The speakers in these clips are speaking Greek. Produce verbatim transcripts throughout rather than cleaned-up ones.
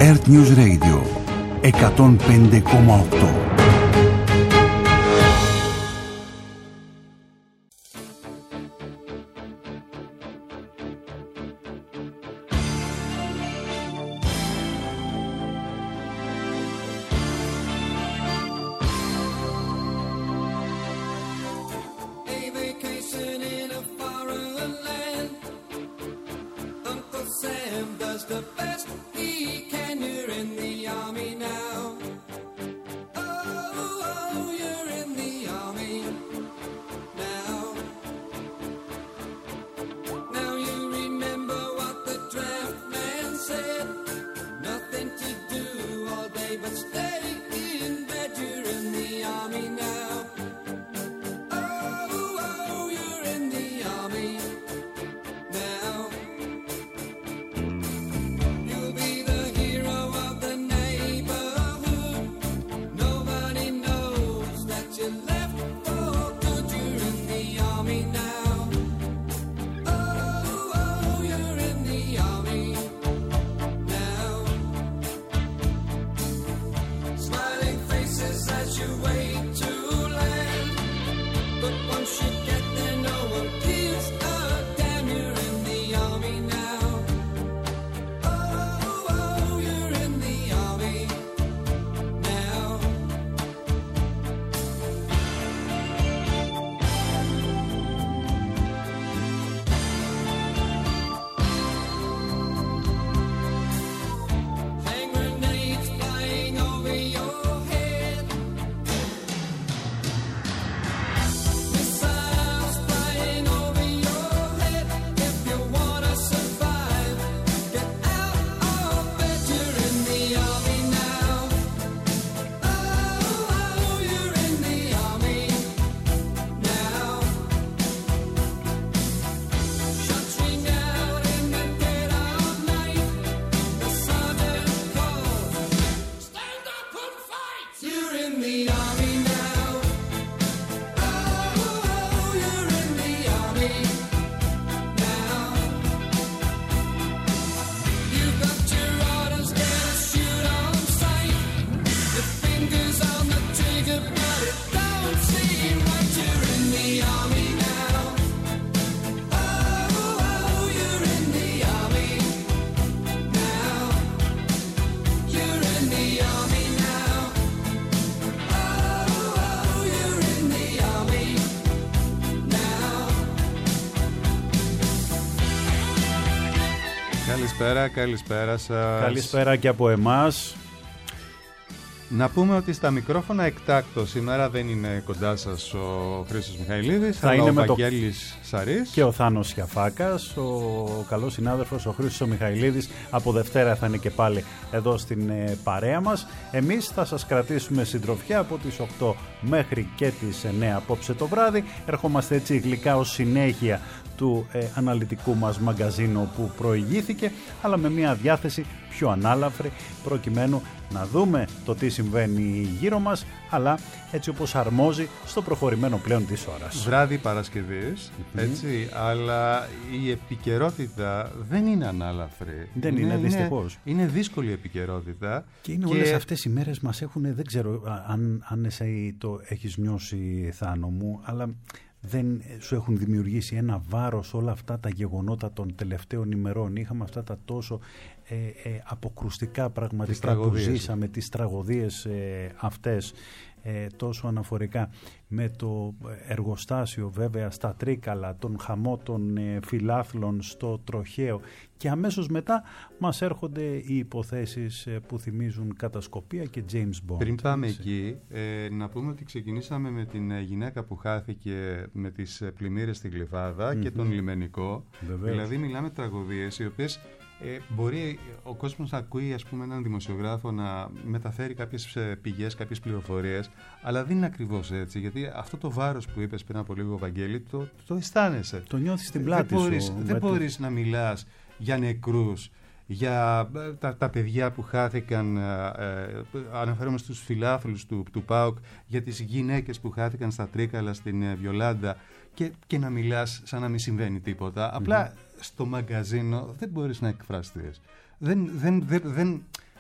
Earth News Radio εκατόν πέντε κόμμα οκτώ. Καλησπέρα, καλησπέρα σας. Καλησπέρα και από εμάς. Να πούμε ότι στα μικρόφωνα εκτάκτο σήμερα δεν είναι κοντά σας ο Χρήστος Μιχαηλίδης, θα αλλά είναι ο με Βαγγέλης το... Σαρής και ο Θάνος Σιαφάκας, ο καλός συνάδελφος ο Χρήστος Μιχαηλίδης. Από Δευτέρα θα είναι και πάλι εδώ στην ε, παρέα μας. Εμείς θα σας κρατήσουμε συντροφιά από τις οκτώ μέχρι και τις εννέα απόψε το βράδυ. Ερχόμαστε έτσι γλυκά ως συνέχεια του ε, αναλυτικού μας μαγκαζίνου που προηγήθηκε, αλλά με μια διάθεση πιο ανάλαφρη, προκειμένου να δούμε το τι συμβαίνει γύρω μας, αλλά έτσι όπως αρμόζει στο προχωρημένο πλέον της ώρας. Βράδυ Παρασκευής, mm-hmm. έτσι, αλλά η επικαιρότητα δεν είναι ανάλαφρη. Δεν είναι, είναι δυστυχώς. Είναι, είναι δύσκολη η επικαιρότητα. Και είναι και... όλες αυτές οι μέρες μας έχουν, δεν ξέρω αν, αν εσύ το έχεις νιώσει, Θάνο μου, αλλά... δεν σου έχουν δημιουργήσει ένα βάρος όλα αυτά τα γεγονότα των τελευταίων ημερών? Είχαμε αυτά τα τόσο ε, ε, αποκρουστικά πραγματικά που ζήσαμε, τις τραγωδίες ε, αυτές, ε, τόσο αναφορικά με το εργοστάσιο βέβαια στα Τρίκαλα, τον χαμό των ε, φιλάθλων στο Τροχαίο, και αμέσως μετά μας έρχονται οι υποθέσεις ε, που θυμίζουν κατασκοπία και James Bond. Πριν πάμε εκεί, ε, να πούμε ότι ξεκινήσαμε με την γυναίκα που χάθηκε με τις πλημμύρες στη Γλυφάδα mm-hmm. και τον λιμενικό. Βεβαίως. Δηλαδή μιλάμε τραγωδίες οι οποίες Ε, μπορεί ο κόσμος να ακούει, ας πούμε, έναν δημοσιογράφο να μεταφέρει κάποιες πηγές, κάποιες πληροφορίες, αλλά δεν είναι ακριβώς έτσι, γιατί αυτό το βάρος που είπες πριν από λίγο, Βαγγέλη, το, το αισθάνεσαι. Το νιώθεις στην πλάτη δεν μπορείς, σου. Δεν μπορείς να μιλάς για νεκρούς, για τα, τα παιδιά που χάθηκαν, ε, αναφέρομαι στους φιλάθλους του, του ΠΑΟΚ, για τις γυναίκες που χάθηκαν στα Τρίκαλα, στην ε, Βιολάντα, και, και να μιλάς σαν να μην συμβαίνει τίποτα. Mm-hmm. Απλά στο μαγκαζίνο δεν μπορείς να εκφραστείς. Δεν, δεν, δεν, δεν,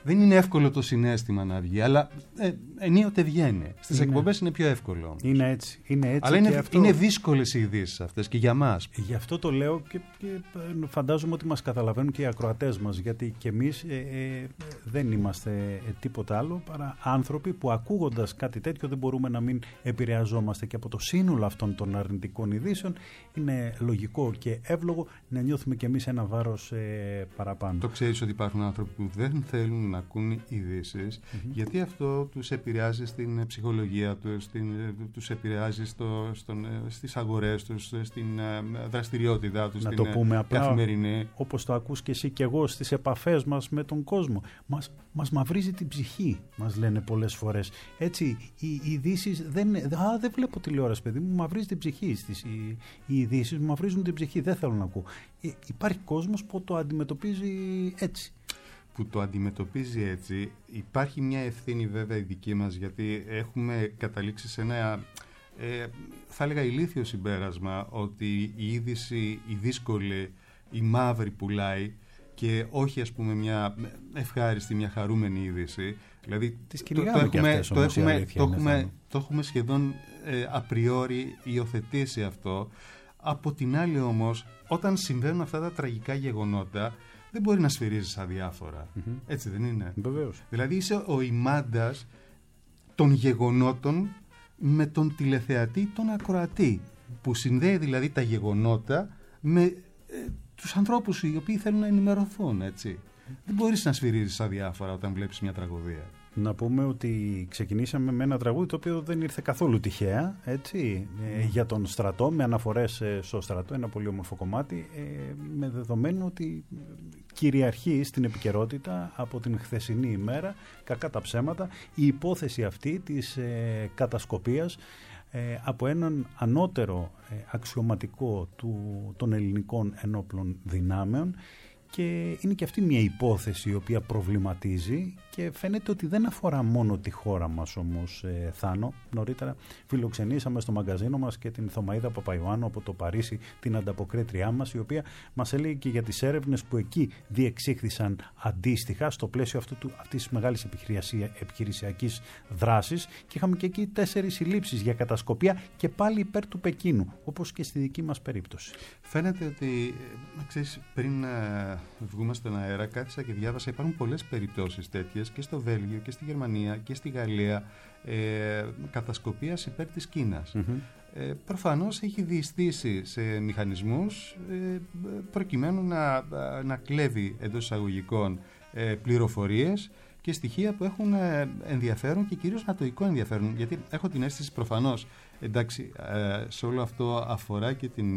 δεν είναι εύκολο το συναίσθημα να βγει, αλλά ε, ενίοτε βγαίνει. Στις εκπομπές είναι πιο εύκολο. Είναι έτσι. Είναι έτσι αλλά είναι, και αυτό... είναι δύσκολες οι ειδήσεις αυτές και για μας. Γι' αυτό το λέω και, και φαντάζομαι ότι μας καταλαβαίνουν και οι ακροατές μας, γιατί και εμείς ε, ε, δεν είμαστε ε, τίποτα άλλο παρά άνθρωποι που ακούγοντας κάτι τέτοιο δεν μπορούμε να μην επηρεαζόμαστε, και από το σύνολο αυτών των αρνητικών ειδήσεων είναι λογικό και εύλογο να νιώθουμε κι εμείς ένα βάρος ε, παραπάνω. Το ξέρεις ότι υπάρχουν άνθρωποι που δεν θέλουν να ακούν ειδήσεις, mm-hmm. γιατί αυτό τους επηρεάζει στην ψυχολογία τους, στην, τους επηρεάζει στο, στον, στις αγορές τους, στην δραστηριότητά τους, να στην το πούμε απλά, καθημερινή. Όπως το ακούς και εσύ και εγώ στις επαφές μας με τον κόσμο. Μας, μας μαυρίζει την ψυχή, μας λένε πολλές φορές. Έτσι, οι ειδήσεις δεν... Α, δεν βλέπω τηλεόραση, παιδί μου, μαυρίζει την ψυχή. Στις, οι, οι ειδήσεις μου μαυρίζουν την ψυχή, δεν θέλω να ακούω. Ε, υπάρχει κόσμος που το αντιμετωπίζει έτσι. Που το αντιμετωπίζει έτσι. Υπάρχει μια ευθύνη βέβαια η δική μας, γιατί έχουμε καταλήξει σε ένα, ε, θα έλεγα, ηλίθιο συμπέρασμα, ότι η είδηση, η δύσκολη, η μαύρη πουλάει και όχι, ας πούμε, μια ευχάριστη, μια χαρούμενη είδηση. Δηλαδή Τις το, το, έχουμε, αυτές, το, έχουμε, αλήθεια, το, έχουμε, το έχουμε σχεδόν ε, απριόρι υιοθετήσει αυτό. Από την άλλη όμως, όταν συμβαίνουν αυτά τα τραγικά γεγονότα, δεν μπορεί να σφυρίζεις αδιάφορα. Mm-hmm. Έτσι δεν είναι? Βεβαίως. Δηλαδή είσαι ο ημάντας των γεγονότων με τον τηλεθεατή, τον ακροατή, που συνδέει δηλαδή τα γεγονότα με ε, τους ανθρώπους οι οποίοι θέλουν να ενημερωθούν, έτσι. Δεν μπορείς να σφυρίζεις αδιάφορα όταν βλέπεις μια τραγωδία. Να πούμε ότι ξεκινήσαμε με ένα τραγούδι το οποίο δεν ήρθε καθόλου τυχαία, έτσι, mm. ε, για τον στρατό, με αναφορές ε, στο στρατό, ένα πολύ όμορφο κομμάτι, ε, με δεδομένο ότι κυριαρχεί στην επικαιρότητα από την χθεσινή ημέρα, κακά τα ψέματα, η υπόθεση αυτή της ε, κατασκοπίας ε, από έναν ανώτερο ε, αξιωματικό του, των ελληνικών ενόπλων δυνάμεων. Και είναι και αυτή μια υπόθεση η οποία προβληματίζει και φαίνεται ότι δεν αφορά μόνο τη χώρα μας όμως, ε, Θάνο. Νωρίτερα φιλοξενήσαμε στο μαγκαζίνο μας και την Θωμαΐδα Παπαϊωάννου από το Παρίσι, την ανταποκρίτριά μας, η οποία μας έλεγε και για τις έρευνες που εκεί διεξήχθησαν αντίστοιχα στο πλαίσιο αυτού του, αυτής της μεγάλης επιχειρησιακής δράσης, και είχαμε και εκεί τέσσερις συλλήψεις για κατασκοπία και πάλι υπέρ του Πεκίνου, όπως και στη δική μας περίπτωση. Φαίνεται ότι, ξέρεις, πριν βγούμε στον αέρα, κάθισα και διάβασα, υπάρχουν πολλές περιπτώσεις τέτοιες και στο Βέλγιο και στη Γερμανία και στη Γαλλία, ε, κατασκοπίας υπέρ της Κίνας. Mm-hmm. Ε, προφανώς έχει διειστήσει σε μηχανισμούς ε, προκειμένου να, να κλέβει εντός εισαγωγικών ε, πληροφορίες και στοιχεία που έχουν ε, ενδιαφέρον και κυρίως νατοϊκό ενδιαφέρον, γιατί έχω την αίσθηση προφανώς, εντάξει, ε, σε όλο αυτό αφορά και την,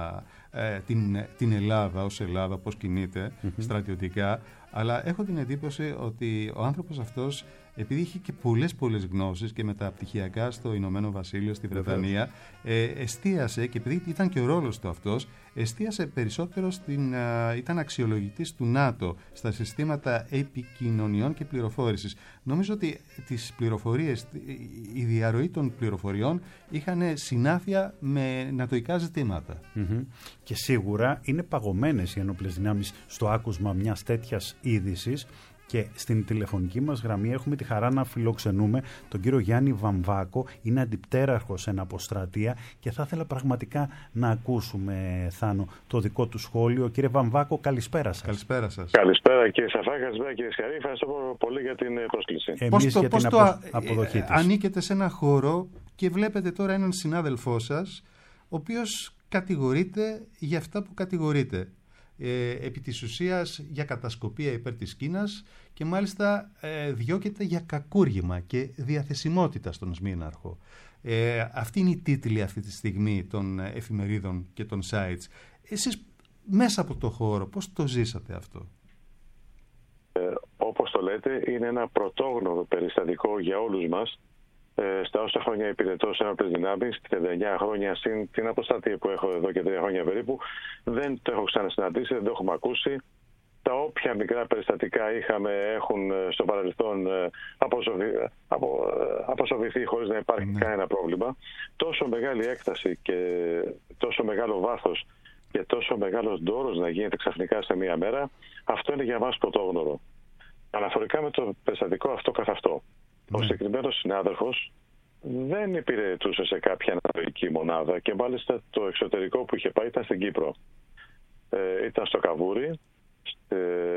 ε, την, την Ελλάδα ως Ελλάδα, πώς κινείται mm-hmm. στρατιωτικά, αλλά έχω την εντύπωση ότι ο άνθρωπος αυτός, επειδή είχε και πολλές πολλές γνώσεις και μεταπτυχιακά στο Ηνωμένο Βασίλειο, στη Βρετανία, ε, εστίασε, και επειδή ήταν και ο ρόλος του αυτός, εστίασε περισσότερο στην, α, ήταν αξιολογητής του ΝΑΤΟ στα συστήματα επικοινωνιών και πληροφόρησης. Νομίζω ότι τις πληροφορίες, η διαρροή των πληροφοριών είχαν συνάφεια με νατοϊκά ζητήματα. Mm-hmm. Και σίγουρα είναι παγωμένες οι ενόπλες δυνάμεις στο άκουσμα μιας τέτοιας είδησης. Και στην τηλεφωνική μας γραμμή έχουμε τη χαρά να φιλοξενούμε τον κύριο Γιάννη Βαμβάκο, είναι αντιπτέραρχος εν αποστρατεία, και θα ήθελα πραγματικά να ακούσουμε, Θάνο, το δικό του σχόλιο. Κύριε Βαμβάκο, καλησπέρα σας. Καλησπέρα σας. Καλησπέρα κύριε Σαφά, καλησπέρα κύριε Σκαρή, ευχαριστώ πολύ για την πρόσκληση. Εμείς πώς το, για πώς την το απο, αποδοχή της. Ανήκετε σε ένα χώρο και βλέπετε τώρα έναν συνάδελφό σας, ο οποίος κατηγορείται για αυτά που κατηγορείται. Ε, επί της ουσίας για κατασκοπία υπέρ της Κίνας, και μάλιστα ε, διώκεται για κακούργημα και διαθεσιμότητα στον Σμήναρχο. Ε, αυτή είναι η τίτλη αυτή τη στιγμή των εφημερίδων και των sites. Εσείς μέσα από το χώρο πώς το ζήσατε αυτό? Ε, όπως το λέτε, είναι ένα πρωτόγνωρο περιστατικό για όλους μας. Ε, στα όσα χρόνια υπηρετώ σε ένοπλες δυνάμεις, τριάντα εννιά χρόνια στην την αποστατεία που έχω εδώ και τρία χρόνια περίπου, δεν το έχω ξανασυναντήσει, δεν το έχουμε ακούσει. Τα όποια μικρά περιστατικά είχαμε έχουν στο παρελθόν αποσοβηθεί χωρίς να υπάρχει mm. κανένα πρόβλημα. Τόσο μεγάλη έκταση και τόσο μεγάλο βάθος και τόσο μεγάλος ντόρος να γίνεται ξαφνικά σε μία μέρα, αυτό είναι για μας πρωτόγνωρο. Αναφορικά με το περιστατικό αυτό καθ' αυτό, mm. ο συγκεκριμένος συνάδελφος δεν υπηρετούσε σε κάποια αναλογική μονάδα και μάλιστα το εξωτερικό που είχε πάει ήταν στην Κύπρο. Ε, ήταν στο Καβούρι, σε,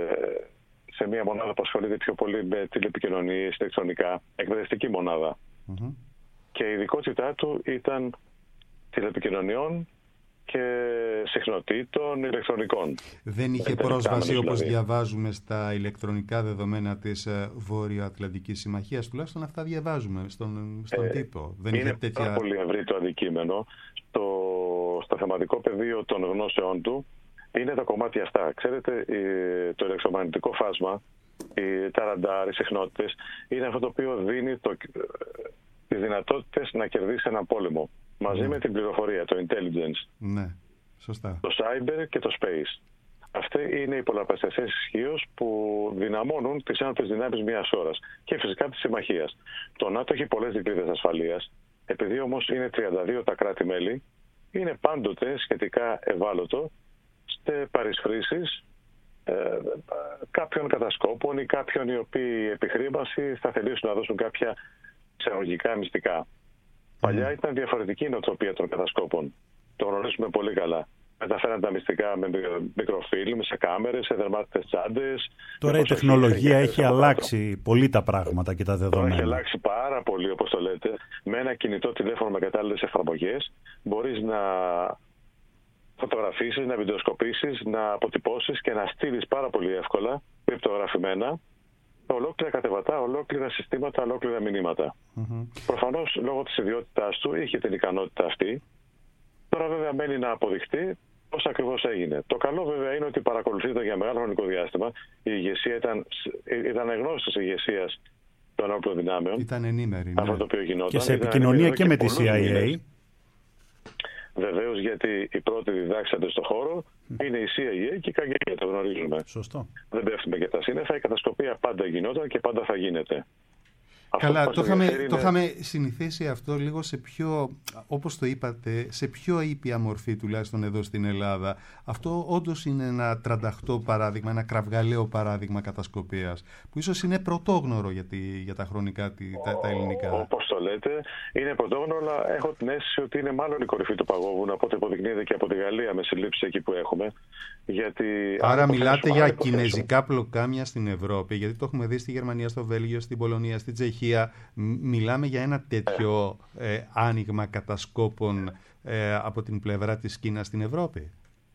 σε μια μονάδα που ασχολείται πιο πολύ με τηλεπικοινωνίες, ηλεκτρονικά, εκπαιδευτική μονάδα. Mm-hmm. Και η ειδικότητά του ήταν τηλεπικοινωνιών και συχνοτήτων ηλεκτρονικών. Δεν είχε ήταν πρόσβαση δηλαδή. όπως διαβάζουμε στα ηλεκτρονικά δεδομένα της Βόρειο-Ατλαντικής Συμμαχίας, τουλάχιστον αυτά διαβάζουμε στον, στον ε, τύπο. Δεν είναι είχε τέτοια... πάρα πολύ ευρύ το αντικείμενο. Στο, στο θεματικό πεδίο των γνώσεών του είναι τα κομμάτια αυτά. Ξέρετε, το ηλεκτρομαγνητικό φάσμα, τα ραντάρ, οι συχνότητες, είναι αυτό το οποίο δίνει το, τις δυνατότητες να κερδίσει έναν πόλεμο. Μαζί ναι. με την πληροφορία, το intelligence, ναι, σωστά. το cyber και το space. Αυτοί είναι οι πολλαπλασιαστές ισχύως που δυναμώνουν τις ένοπλες δυνάμεις μιας ώρας και φυσικά της συμμαχίας. Το ΝΑΤΟ έχει πολλές δικλείδες ασφαλείας, επειδή όμως είναι τριάντα δύο τα κράτη-μέλη, είναι πάντοτε σχετικά ευάλωτο σε παρισφρήσεις ε, κάποιων κατασκόπων ή κάποιων οι οποίοι επιχρήμαση θα θελήσουν να δώσουν κάποια εισαγωγικά μυστικά. Παλιά ήταν διαφορετική η νοοτροπία των κατασκόπων. Το γνωρίζουμε πολύ καλά. Μεταφέραν τα μυστικά με μικροφίλμ, σε κάμερες, σε δερμάτιτες τσάντες. Τώρα η τεχνολογία έχει αλλάξει πολύ τα πράγματα και τα δεδομένα. Τώρα έχει αλλάξει πάρα πολύ, όπως το λέτε. Με ένα κινητό τηλέφωνο με κατάλληλες εφαρμογές μπορείς να φωτογραφίσεις, να βιντεοσκοπήσεις, να αποτυπώσεις και να στείλεις πάρα πολύ εύκολα, κρυπτογραφημένα, ολόκληρα κατεβατά, ολόκληρα συστήματα, ολόκληρα μηνύματα. Mm-hmm. Προφανώς, λόγω της ιδιότητάς του, είχε την ικανότητα αυτή. Τώρα βέβαια μένει να αποδειχτεί πώς ακριβώς έγινε. Το καλό βέβαια είναι ότι παρακολουθείται για μεγάλο χρονικό διάστημα. Η ηγεσία ήταν, ήταν γνώση της ηγεσίας των όπλων δυνάμεων. Ήταν ενήμερη. Ναι. Αυτό το οποίο γινόταν. Και σε επικοινωνία και, και με τη σι άι έι. Βεβαίως, γιατί οι πρώτοι διδάξαντες στον χώρο είναι η σι άι έι και η κέι τζι μπι, το γνωρίζουμε. Σωστό. Δεν πέφτουμε και τα σύννεφα, η κατασκοπία πάντα γινόταν και πάντα θα γίνεται. Καλά, το είχαμε, είναι... το είχαμε συνηθίσει αυτό λίγο σε πιο, όπως το είπατε, σε πιο ήπια μορφή τουλάχιστον εδώ στην Ελλάδα. Αυτό όντως είναι ένα τρανταχτό παράδειγμα, ένα κραυγαλαίο παράδειγμα κατασκοπίας, που ίσως είναι πρωτόγνωρο για, τη, για τα χρονικά τα, τα ελληνικά. Όπως το λέτε, είναι πρωτόγνωρο, αλλά έχω την αίσθηση ότι είναι μάλλον η κορυφή του παγόβουνου, από ό,τι αποδεικνύεται και από τη Γαλλία με συλλήψεις εκεί που έχουμε. Γιατί, άρα μιλάτε για κινέζικα πλοκάμια στην Ευρώπη, γιατί το έχουμε δει στη Γερμανία, στο Βέλγιο, στην Πολωνία, στην Τσεχία. Μιλάμε για ένα τέτοιο ε, άνοιγμα κατασκόπων ε, από την πλευρά της Κίνας στην Ευρώπη.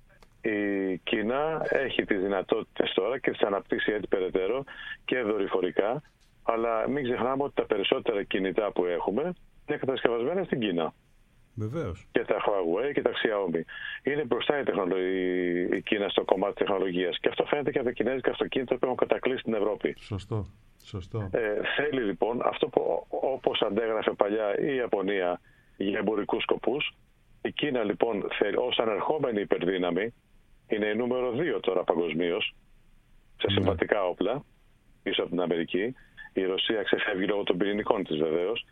Η Κίνα έχει τις δυνατότητες τώρα και τις αναπτύσσει έτσι περαιτέρω και δορυφορικά, αλλά μην ξεχνάμε ότι τα περισσότερα κινητά που έχουμε είναι κατασκευασμένα στην Κίνα. Βεβαίως. Και τα Huawei και τα Xiaomi. Είναι μπροστά η, τεχνολογία, η Κίνα στο κομμάτι της τεχνολογίας. Και αυτό φαίνεται και από τα κινέζικα αυτοκίνητα που έχουν κατακλείσει την Ευρώπη. Σωστό. Σωστό. Ε, θέλει λοιπόν αυτό που όπως αντέγραφε παλιά η Ιαπωνία για εμπορικούς σκοπούς, η Κίνα λοιπόν θέλει, ως ανερχόμενη υπερδύναμη, είναι η νούμερο δύο τώρα παγκοσμίως σε mm. συμβατικά όπλα πίσω από την Αμερική. Η Ρωσία ξεφεύγει λόγω των πυρηνικών της βεβαίως.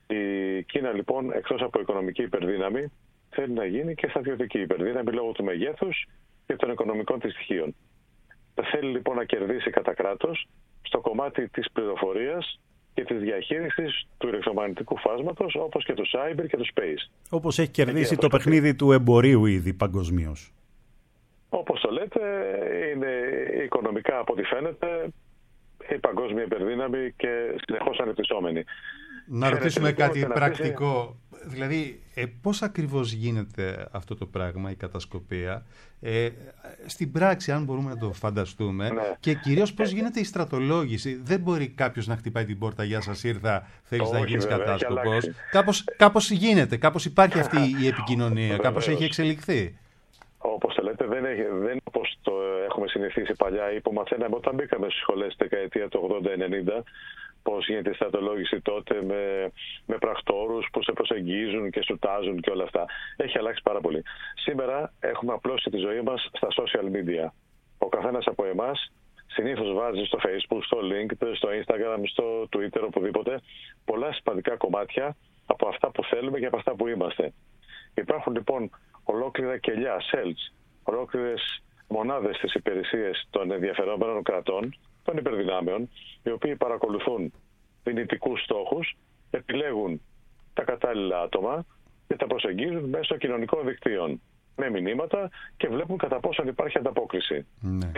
Η Κίνα λοιπόν, εκτός από οικονομική υπερδύναμη, θέλει να γίνει και στρατιωτική υπερδύναμη λόγω του μεγέθους και των οικονομικών της στοιχείων. Θέλει λοιπόν να κερδίσει κατά κράτος στο κομμάτι της πληροφορίας και της διαχείρισης του ηλεκτρομαγνητικού φάσματος, όπως και του cyber και του space. Όπως έχει κερδίσει το παιχνίδι του εμπορίου ήδη παγκοσμίως. Όπως το λέτε, είναι οικονομικά από ό,τι φαίνεται η παγκόσμια υπερδύναμη και συνεχώς ανεπτυσσόμενη. Να ρωτήσουμε κάτι πρακτικό. Δηλαδή, ε, πώς ακριβώς γίνεται αυτό το πράγμα, η κατασκοπία, ε, στην πράξη, αν μπορούμε να το φανταστούμε, ναι. Και κυρίως πώς γίνεται η στρατολόγηση. Δεν μπορεί κάποιος να χτυπάει την πόρτα, γεια σας ήρθα, θέλεις να γίνεις κατάσκοπος. Κάπως, κάπως γίνεται, κάπως υπάρχει αυτή η επικοινωνία, κάπως έχει εξελιχθεί. Όπως το λέτε, δεν είναι δεν όπως το έχουμε συνηθίσει παλιά ή που μαθαίναμε όταν μπήκαμε στις σχολές στη δεκαετία του ογδόντα ενενήντα, πώς γίνεται η στρατολόγηση τότε με, με πρακτόρους που σε προσεγγίζουν και σουτάζουν και όλα αυτά. Έχει αλλάξει πάρα πολύ. Σήμερα έχουμε απλώσει τη ζωή μας στα social media. Ο καθένας από εμάς συνήθως βάζει στο Facebook, στο LinkedIn, στο Instagram, στο Twitter, οπουδήποτε, πολλά σημαντικά κομμάτια από αυτά που θέλουμε και από αυτά που είμαστε. Υπάρχουν λοιπόν ολόκληρα κελιά, cells, ολόκληρες μονάδες στις υπηρεσίες των ενδιαφερόμενων κρατών, των υπερδυνάμεων, οι οποίοι παρακολουθούν δυνητικούς στόχους, επιλέγουν τα κατάλληλα άτομα και τα προσεγγίζουν μέσω κοινωνικών δικτύων με μηνύματα και βλέπουν κατά πόσον υπάρχει ανταπόκριση. Ναι.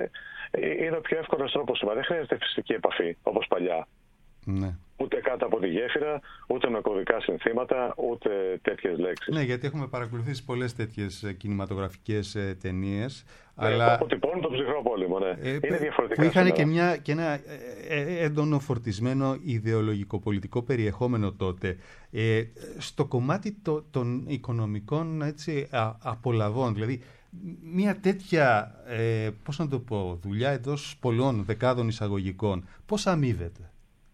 Είναι ο πιο εύκολος τρόπος σήμερα. Δεν χρειάζεται φυσική επαφή όπως παλιά. Ναι. Ούτε κάτω από τη γέφυρα, ούτε με κωδικά συνθήματα, ούτε τέτοιες λέξεις. Ναι, γιατί έχουμε παρακολουθήσει πολλές τέτοιες κινηματογραφικές ε, ταινίες. Ναι, αλλά αποτυπώνουν τον ψυχρό πόλεμο, ναι. ε, Είναι διαφορετικά. Που είχαν σήμερα. και, μια, και ένα ε, ε, έντονο φορτισμένο ιδεολογικό-πολιτικό περιεχόμενο τότε. Ε, στο κομμάτι το, των οικονομικών έτσι, α, απολαβών, δηλαδή μια τέτοια, ε, πώς να το πω, δουλειά εντός πολλών δεκάδων εισαγωγικών, πώς αμείβεται?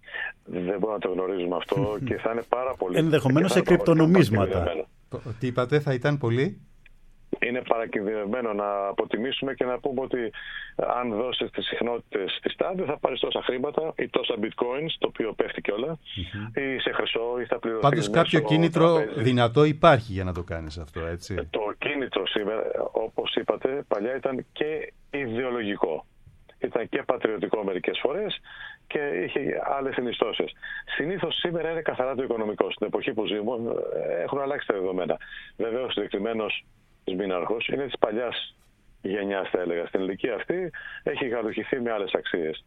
Δεν μπορούμε να το γνωρίζουμε αυτό και θα είναι πάρα πολύ. Ενδεχομένως σε κρυπτονομίσματα. Τι είπατε, θα ήταν πολύ? Είναι παρακινδυνευμένο να αποτιμήσουμε και να πούμε ότι αν δώσεις τις συχνότητες στη τάδε θα πάρεις τόσα χρήματα ή τόσα bitcoins, το οποίο πέφτει κιόλα, mm-hmm. ή σε χρυσό ή θα πληρωθείς. Πάντως κάποιο κίνητρο τραπέζι. Δυνατό υπάρχει για να το κάνεις αυτό, έτσι. Το κίνητρο σήμερα, όπως είπατε, παλιά ήταν και ιδεολογικό. Ήταν και πατριωτικό μερικές φορές και είχε άλλες συνιστώσεις. Συνήθως σήμερα είναι καθαρά το οικονομικό. Στην εποχή που ζούμε έχουν αλλάξει τα δεδομένα. Βεβαίως, συγκεκριμένος Σμήναρχος είναι της παλιάς γενιάς, θα έλεγα. Στην ηλικία αυτή έχει γαλουχηθεί με άλλες αξίες.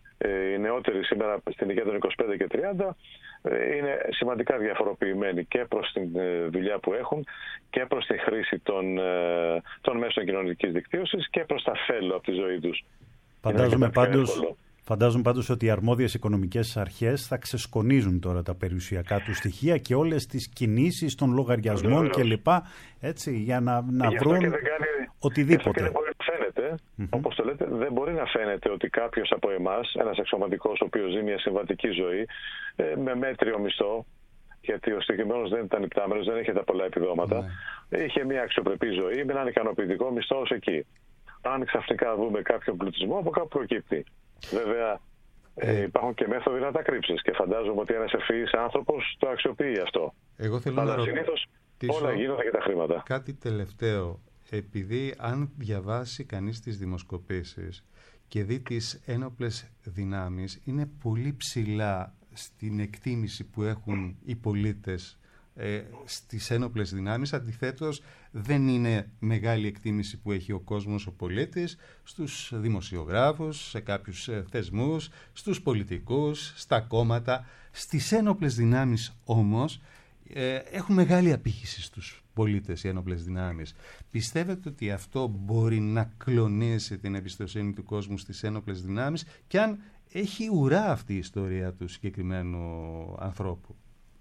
Ε, οι νεότεροι σήμερα στην ηλικία των είκοσι πέντε και τριάντα ε, είναι σημαντικά διαφοροποιημένοι και προς τη ε, δουλειά που έχουν και προς τη χρήση των, ε, των μέσων κοινωνικής δικτύωσης και προς τα φέλη από τη ζωή τους. Φαντάζομαι πάντως, φαντάζομαι πάντως ότι οι αρμόδιες οικονομικές αρχές θα ξεσκονίζουν τώρα τα περιουσιακά του στοιχεία και όλες τις κινήσεις των λογαριασμών κλπ. Έτσι, για να, να βρουν κάνει, οτιδήποτε. Και δεν μπορεί να φαίνεται, mm-hmm. όπως το λέτε, δεν μπορεί να φαίνεται ότι κάποιος από εμάς, ένας εξωματικός ο οποίος ζει μια συμβατική ζωή, ε, με μέτριο μισθό, γιατί ο συγκεκριμένος δεν ήταν υπτάμενος, δεν είχε τα πολλά επιδόματα, mm-hmm. είχε μια αξιοπρεπή ζωή με έναν ικανοποιητικό μισθό ως εκεί. Αν ξαφνικά δούμε κάποιον πλουτισμό, από κάπου προκύπτει. Βέβαια, ε, υπάρχουν και μέθοδοι να τα κρύψεις και φαντάζομαι ότι ένας ευφυής άνθρωπος το αξιοποιεί αυτό. Εγώ θέλω αλλά να συνήθως όλα γίνονται για τα χρήματα. Κάτι τελευταίο. Επειδή αν διαβάσει κανείς τις δημοσκοπήσεις και δει τις ένοπλες δυνάμεις, είναι πολύ ψηλά στην εκτίμηση που έχουν οι πολίτες ε, στις ένοπλες δυνάμεις. Αντιθέτως, δεν είναι μεγάλη εκτίμηση που έχει ο κόσμος, ο πολίτης, στους δημοσιογράφους, σε κάποιους ε, θεσμούς, στους πολιτικούς, στα κόμματα. Στις ένοπλες δυνάμεις όμως ε, έχουν μεγάλη απήχηση στους πολίτες οι ένοπλες δυνάμεις. Πιστεύετε ότι αυτό μπορεί να κλονίσει την εμπιστοσύνη του κόσμου στις ένοπλες δυνάμεις και αν έχει ουρά αυτή η ιστορία του συγκεκριμένου ανθρώπου?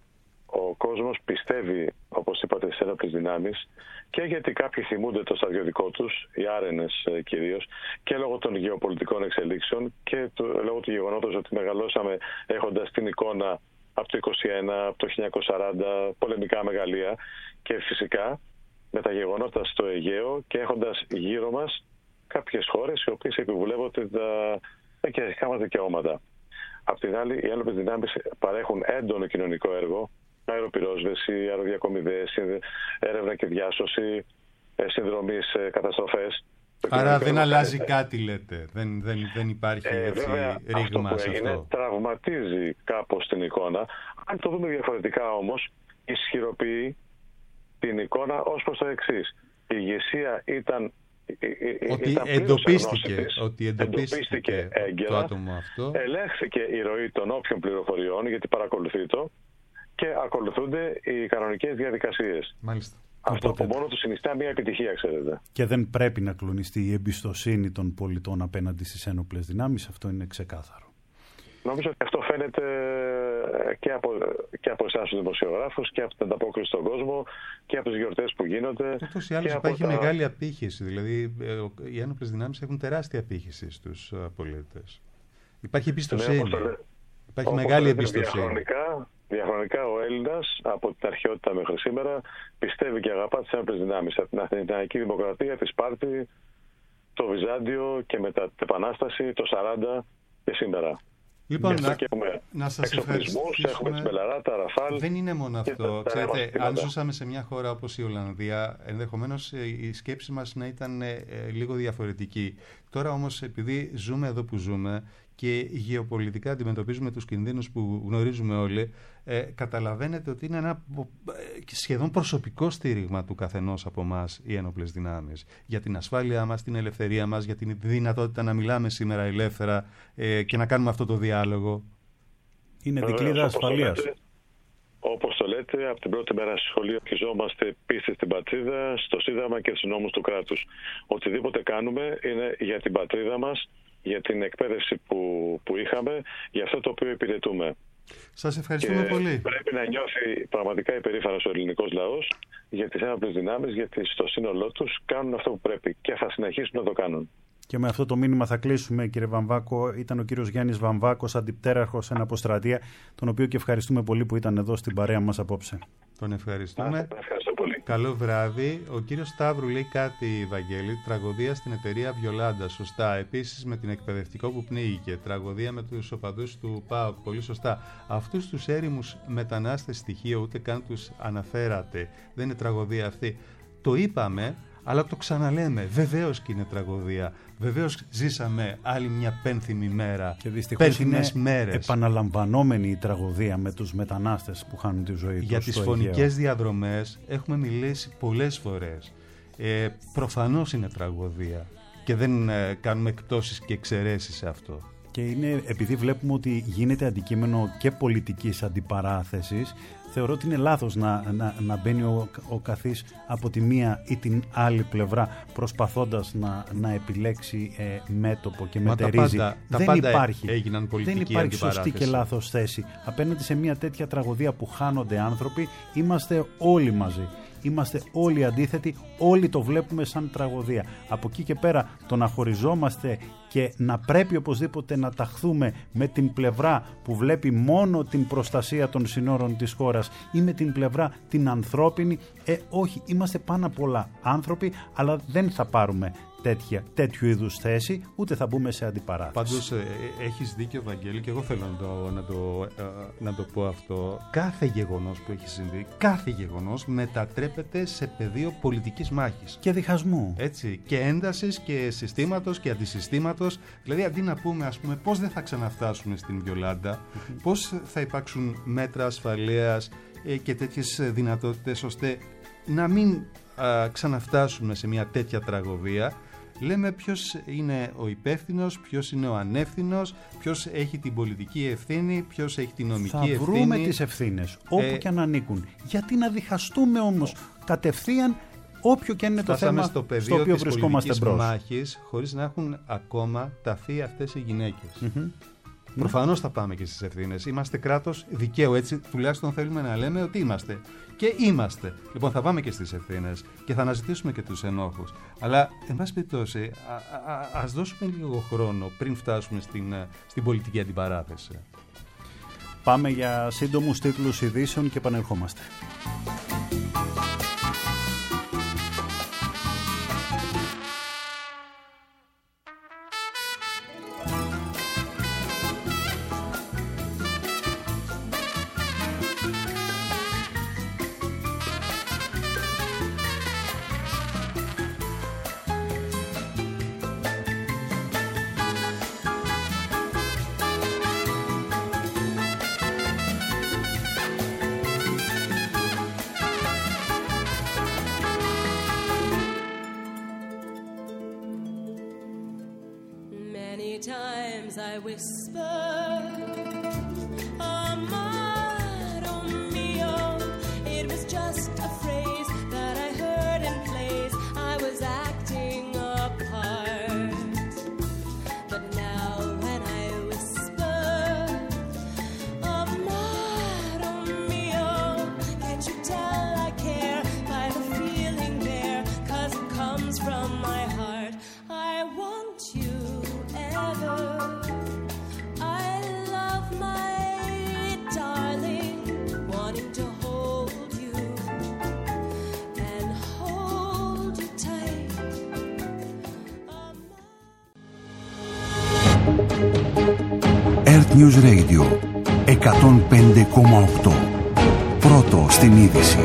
Ο κόσμος πιστεύει, όπως είπατε, στις ένοπλες δυνάμεις και γιατί κάποιοι θυμούνται το στρατιωτικό τους, οι άρενες ε, κυρίως, και λόγω των γεωπολιτικών εξελίξεων και το, λόγω του γεγονότος ότι μεγαλώσαμε έχοντας την εικόνα από το είκοσι ένα, από το χίλια εννιακόσια σαράντα, πολεμικά μεγαλεία και φυσικά με τα γεγονότα στο Αιγαίο και έχοντας γύρω μας κάποιες χώρες οι οποίες επιβουλεύονται τα εκκλησικά μας δικαιώματα. Απ' την άλλη, οι ένοπλες δυνάμεις παρέχουν έντονο κοινωνικό έργο, αεροπυρόσβεση, αεροδιακομιδές, έρευνα και διάσωση, συνδρομή σε καταστροφές. Άρα δεν αλλάζει φαίνεται. Κάτι, λέτε. Δεν, δεν, δεν υπάρχει ε, έτσι, βέβαια, ρήγμα αυτό σε που έγινε, αυτό. Τραυματίζει κάπως την εικόνα. Αν το δούμε διαφορετικά όμως, ισχυροποιεί την εικόνα ως προς το εξής. Η ηγεσία ήταν... Ότι ήταν εντοπίστηκε, ότι εντοπίστηκε, εντοπίστηκε έγκαιρα, το άτομο αυτό. Ελέγχθηκε η ροή των όποιων πληροφοριών, γιατί παρακολουθεί το, και ακολουθούνται οι κανονικές διαδικασίες. Μάλιστα. Αυτό Οπότε... που μόνο του συνιστά μια επιτυχία, ξέρετε. Και δεν πρέπει να κλονιστεί η εμπιστοσύνη των πολιτών απέναντι στις ένοπλες δυνάμεις, αυτό είναι ξεκάθαρο. Νομίζω ότι αυτό φαίνεται και από, και από εσάς τους δημοσιογράφους και από την ανταπόκριση στον κόσμο και από τις γιορτές που γίνονται. Ούτως ή άλλως υπάρχει τα... μεγάλη απήχηση. Δηλαδή, οι ένοπλες δυνάμεις έχουν τεράστια απήχηση στους πολίτες. Υπάρχει εμπιστοσύνη. Ναι, το υπάρχει μεγάλη εμπιστοσύνη. Διαχρονικά, διαχρονικά ο Έλληνας από την αρχαιότητα μέχρι σήμερα πιστεύει και αγαπά τις ένοπλες δυνάμεις. Την Αθηναϊκή Δημοκρατία, τη Σπάρτη, το Βυζάντιο και μετά την Επανάσταση, το σαράντα και σήμερα. Λοιπόν, να, έχουμε να σας εξοπλισμούς, έχουμε τις Μπελαράτα, Ραφάλ. Δεν είναι μόνο αυτό. Ξέρετε, αν ζούσαμε σε μια χώρα όπως η Ολλανδία, ενδεχομένως η σκέψη μας να ήταν ε, λίγο διαφορετική. Τώρα όμως, επειδή ζούμε εδώ που ζούμε και γεωπολιτικά αντιμετωπίζουμε τους κινδύνους που γνωρίζουμε όλοι, ε, καταλαβαίνετε ότι είναι ένα σχεδόν προσωπικό στήριγμα του καθενός από εμάς οι ένοπλες δυνάμεις. Για την ασφάλειά μας, την ελευθερία μας, για την δυνατότητα να μιλάμε σήμερα ελεύθερα ε, και να κάνουμε αυτό το διάλογο. Είναι δικλείδα ασφαλείας. Όπως το λέτε, από την πρώτη μέρα στη σχολή αρχιζόμαστε πίστη στην πατρίδα, στο Σύνταγμα και στους νόμους του κράτους. Οτιδήποτε κάνουμε είναι για την πατρίδα μας, για την εκπαίδευση που, που είχαμε, για αυτό το οποίο υπηρετούμε. Σας ευχαριστούμε και πολύ. Πρέπει να νιώθει πραγματικά υπερήφανος ο ελληνικός λαός για τις ένοπλες δυνάμεις, γιατί στο σύνολό τους κάνουν αυτό που πρέπει και θα συνεχίσουν να το κάνουν. Και με αυτό το μήνυμα θα κλείσουμε, κύριε Βαμβάκο. Ήταν ο κύριος Γιάννης Βαμβάκος, αντιπτέραρχος εν αποστρατεία, τον οποίο και ευχαριστούμε πολύ που ήταν εδώ στην παρέα μας απόψε. Τον ευχαριστούμε. Α, ευχαριστώ πολύ. Καλό βράδυ. Ο κύριος Σταύρου λέει κάτι, Βαγγέλη. Τραγωδία στην εταιρεία Βιολάντα. Σωστά. Επίσης με την εκπαιδευτικό που πνίγηκε. Τραγωδία με τους οπαδούς του ΠΑΟΚ. Πολύ σωστά. Αυτούς τους έρημους μετανάστες στοιχείο ούτε καν τους αναφέρατε. Δεν είναι τραγωδία αυτή. Το είπαμε, αλλά το ξαναλέμε. Βεβαίως και είναι τραγωδία. Βεβαίως ζήσαμε άλλη μια πένθυμη μέρα. Και δυστυχώς είναι μέρες. επαναλαμβανόμενη η τραγωδία με τους μετανάστες που χάνουν τη ζωή τους. Για τις φωνικές διαδρομές έχουμε μιλήσει πολλές φορές. Ε, προφανώς είναι τραγωδία και δεν ε, κάνουμε εκπτώσεις και εξαιρέσεις σε αυτό. Και είναι επειδή βλέπουμε ότι γίνεται αντικείμενο και πολιτικής αντιπαράθεσης, θεωρώ ότι είναι λάθος να, να, να μπαίνει ο, ο καθής από τη μία ή την άλλη πλευρά προσπαθώντας να, να επιλέξει ε, μέτωπο και Μα μετερίζει. Τα πάντα, δεν, τα πάντα υπάρχει, έγιναν πολιτική δεν υπάρχει σωστή και λάθος θέση. Απέναντι σε μια τέτοια τραγωδία που χάνονται άνθρωποι, είμαστε όλοι μαζί. Είμαστε όλοι αντίθετοι, όλοι το βλέπουμε σαν τραγωδία. Από εκεί και πέρα το να χωριζόμαστε και να πρέπει οπωσδήποτε να ταχθούμε με την πλευρά που βλέπει μόνο την προστασία των συνόρων της χώρας ή με την πλευρά την ανθρώπινη, ε όχι, είμαστε πάνω απ' όλα άνθρωποι, αλλά δεν θα πάρουμε τέτοια, τέτοιου είδους θέση, ούτε θα μπούμε σε αντιπαράθεση. Πάντως ε, έχεις δίκιο, Βαγγέλη, και εγώ θέλω να το, να, το, ε, να το πω αυτό. Κάθε γεγονός που έχει συμβεί, κάθε γεγονός μετατρέπεται σε πεδίο πολιτικής μάχης. Και διχασμού. Έτσι, και έντασης και συστήματος και αντισυστήματος. Δηλαδή, αντί να πούμε, ας πούμε, πώς δεν θα ξαναφτάσουμε στην Βιολάντα, mm-hmm. πώς θα υπάρξουν μέτρα ασφαλείας ε, και τέτοιες δυνατότητες, ώστε να μην α, ξαναφτάσουμε σε μια τέτοια τραγωδία. Λέμε ποιος είναι ο υπεύθυνος, ποιος είναι ο ανεύθυνος, ποιος έχει την πολιτική ευθύνη, ποιος έχει την νομική θα ευθύνη. Θα βρούμε τις ευθύνες όπου ε, και αν ανήκουν. Γιατί να διχαστούμε όμως κατευθείαν όποιο και αν είναι το θέμα στο, στο οποίο βρισκόμαστε μπρος. Μάχης, χωρίς να έχουν ακόμα ταθεί αυτές οι γυναίκες. Mm-hmm. Προφανώς θα πάμε και στις ευθύνες. Είμαστε κράτος δικαίου, έτσι τουλάχιστον θέλουμε να λέμε ότι είμαστε. Και είμαστε. Λοιπόν, θα πάμε και στις ευθύνες και θα αναζητήσουμε και τους ενόχους. Αλλά, εν πάση περιπτώσει, ας δώσουμε λίγο χρόνο πριν φτάσουμε στην, στην πολιτική αντιπαράθεση. Πάμε για σύντομους τίτλους ειδήσεων και επανερχόμαστε. News Radio εκατόν πέντε κόμμα οκτώ. Πρώτο στην είδηση.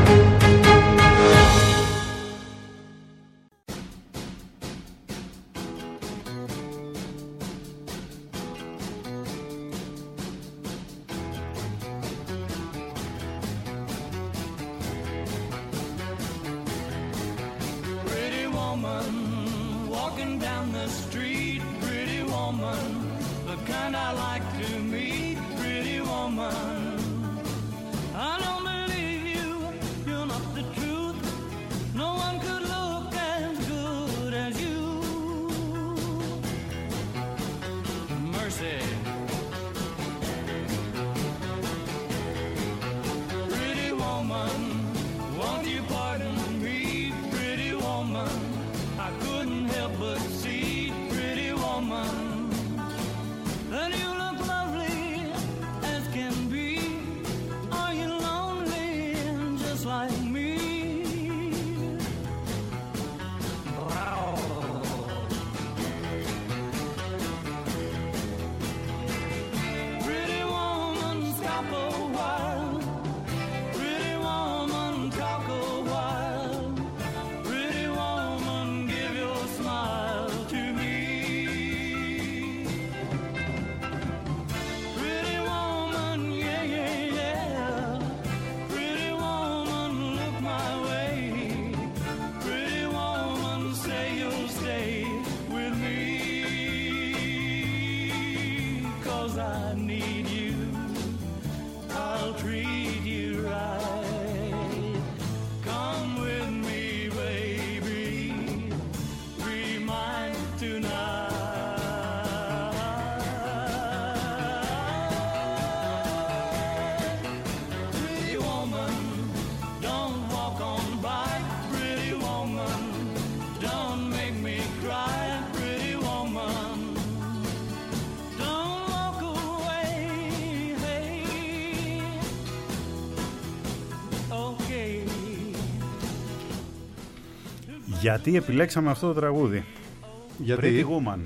Γιατί επιλέξαμε αυτό το τραγούδι? Γιατί? Pretty Woman.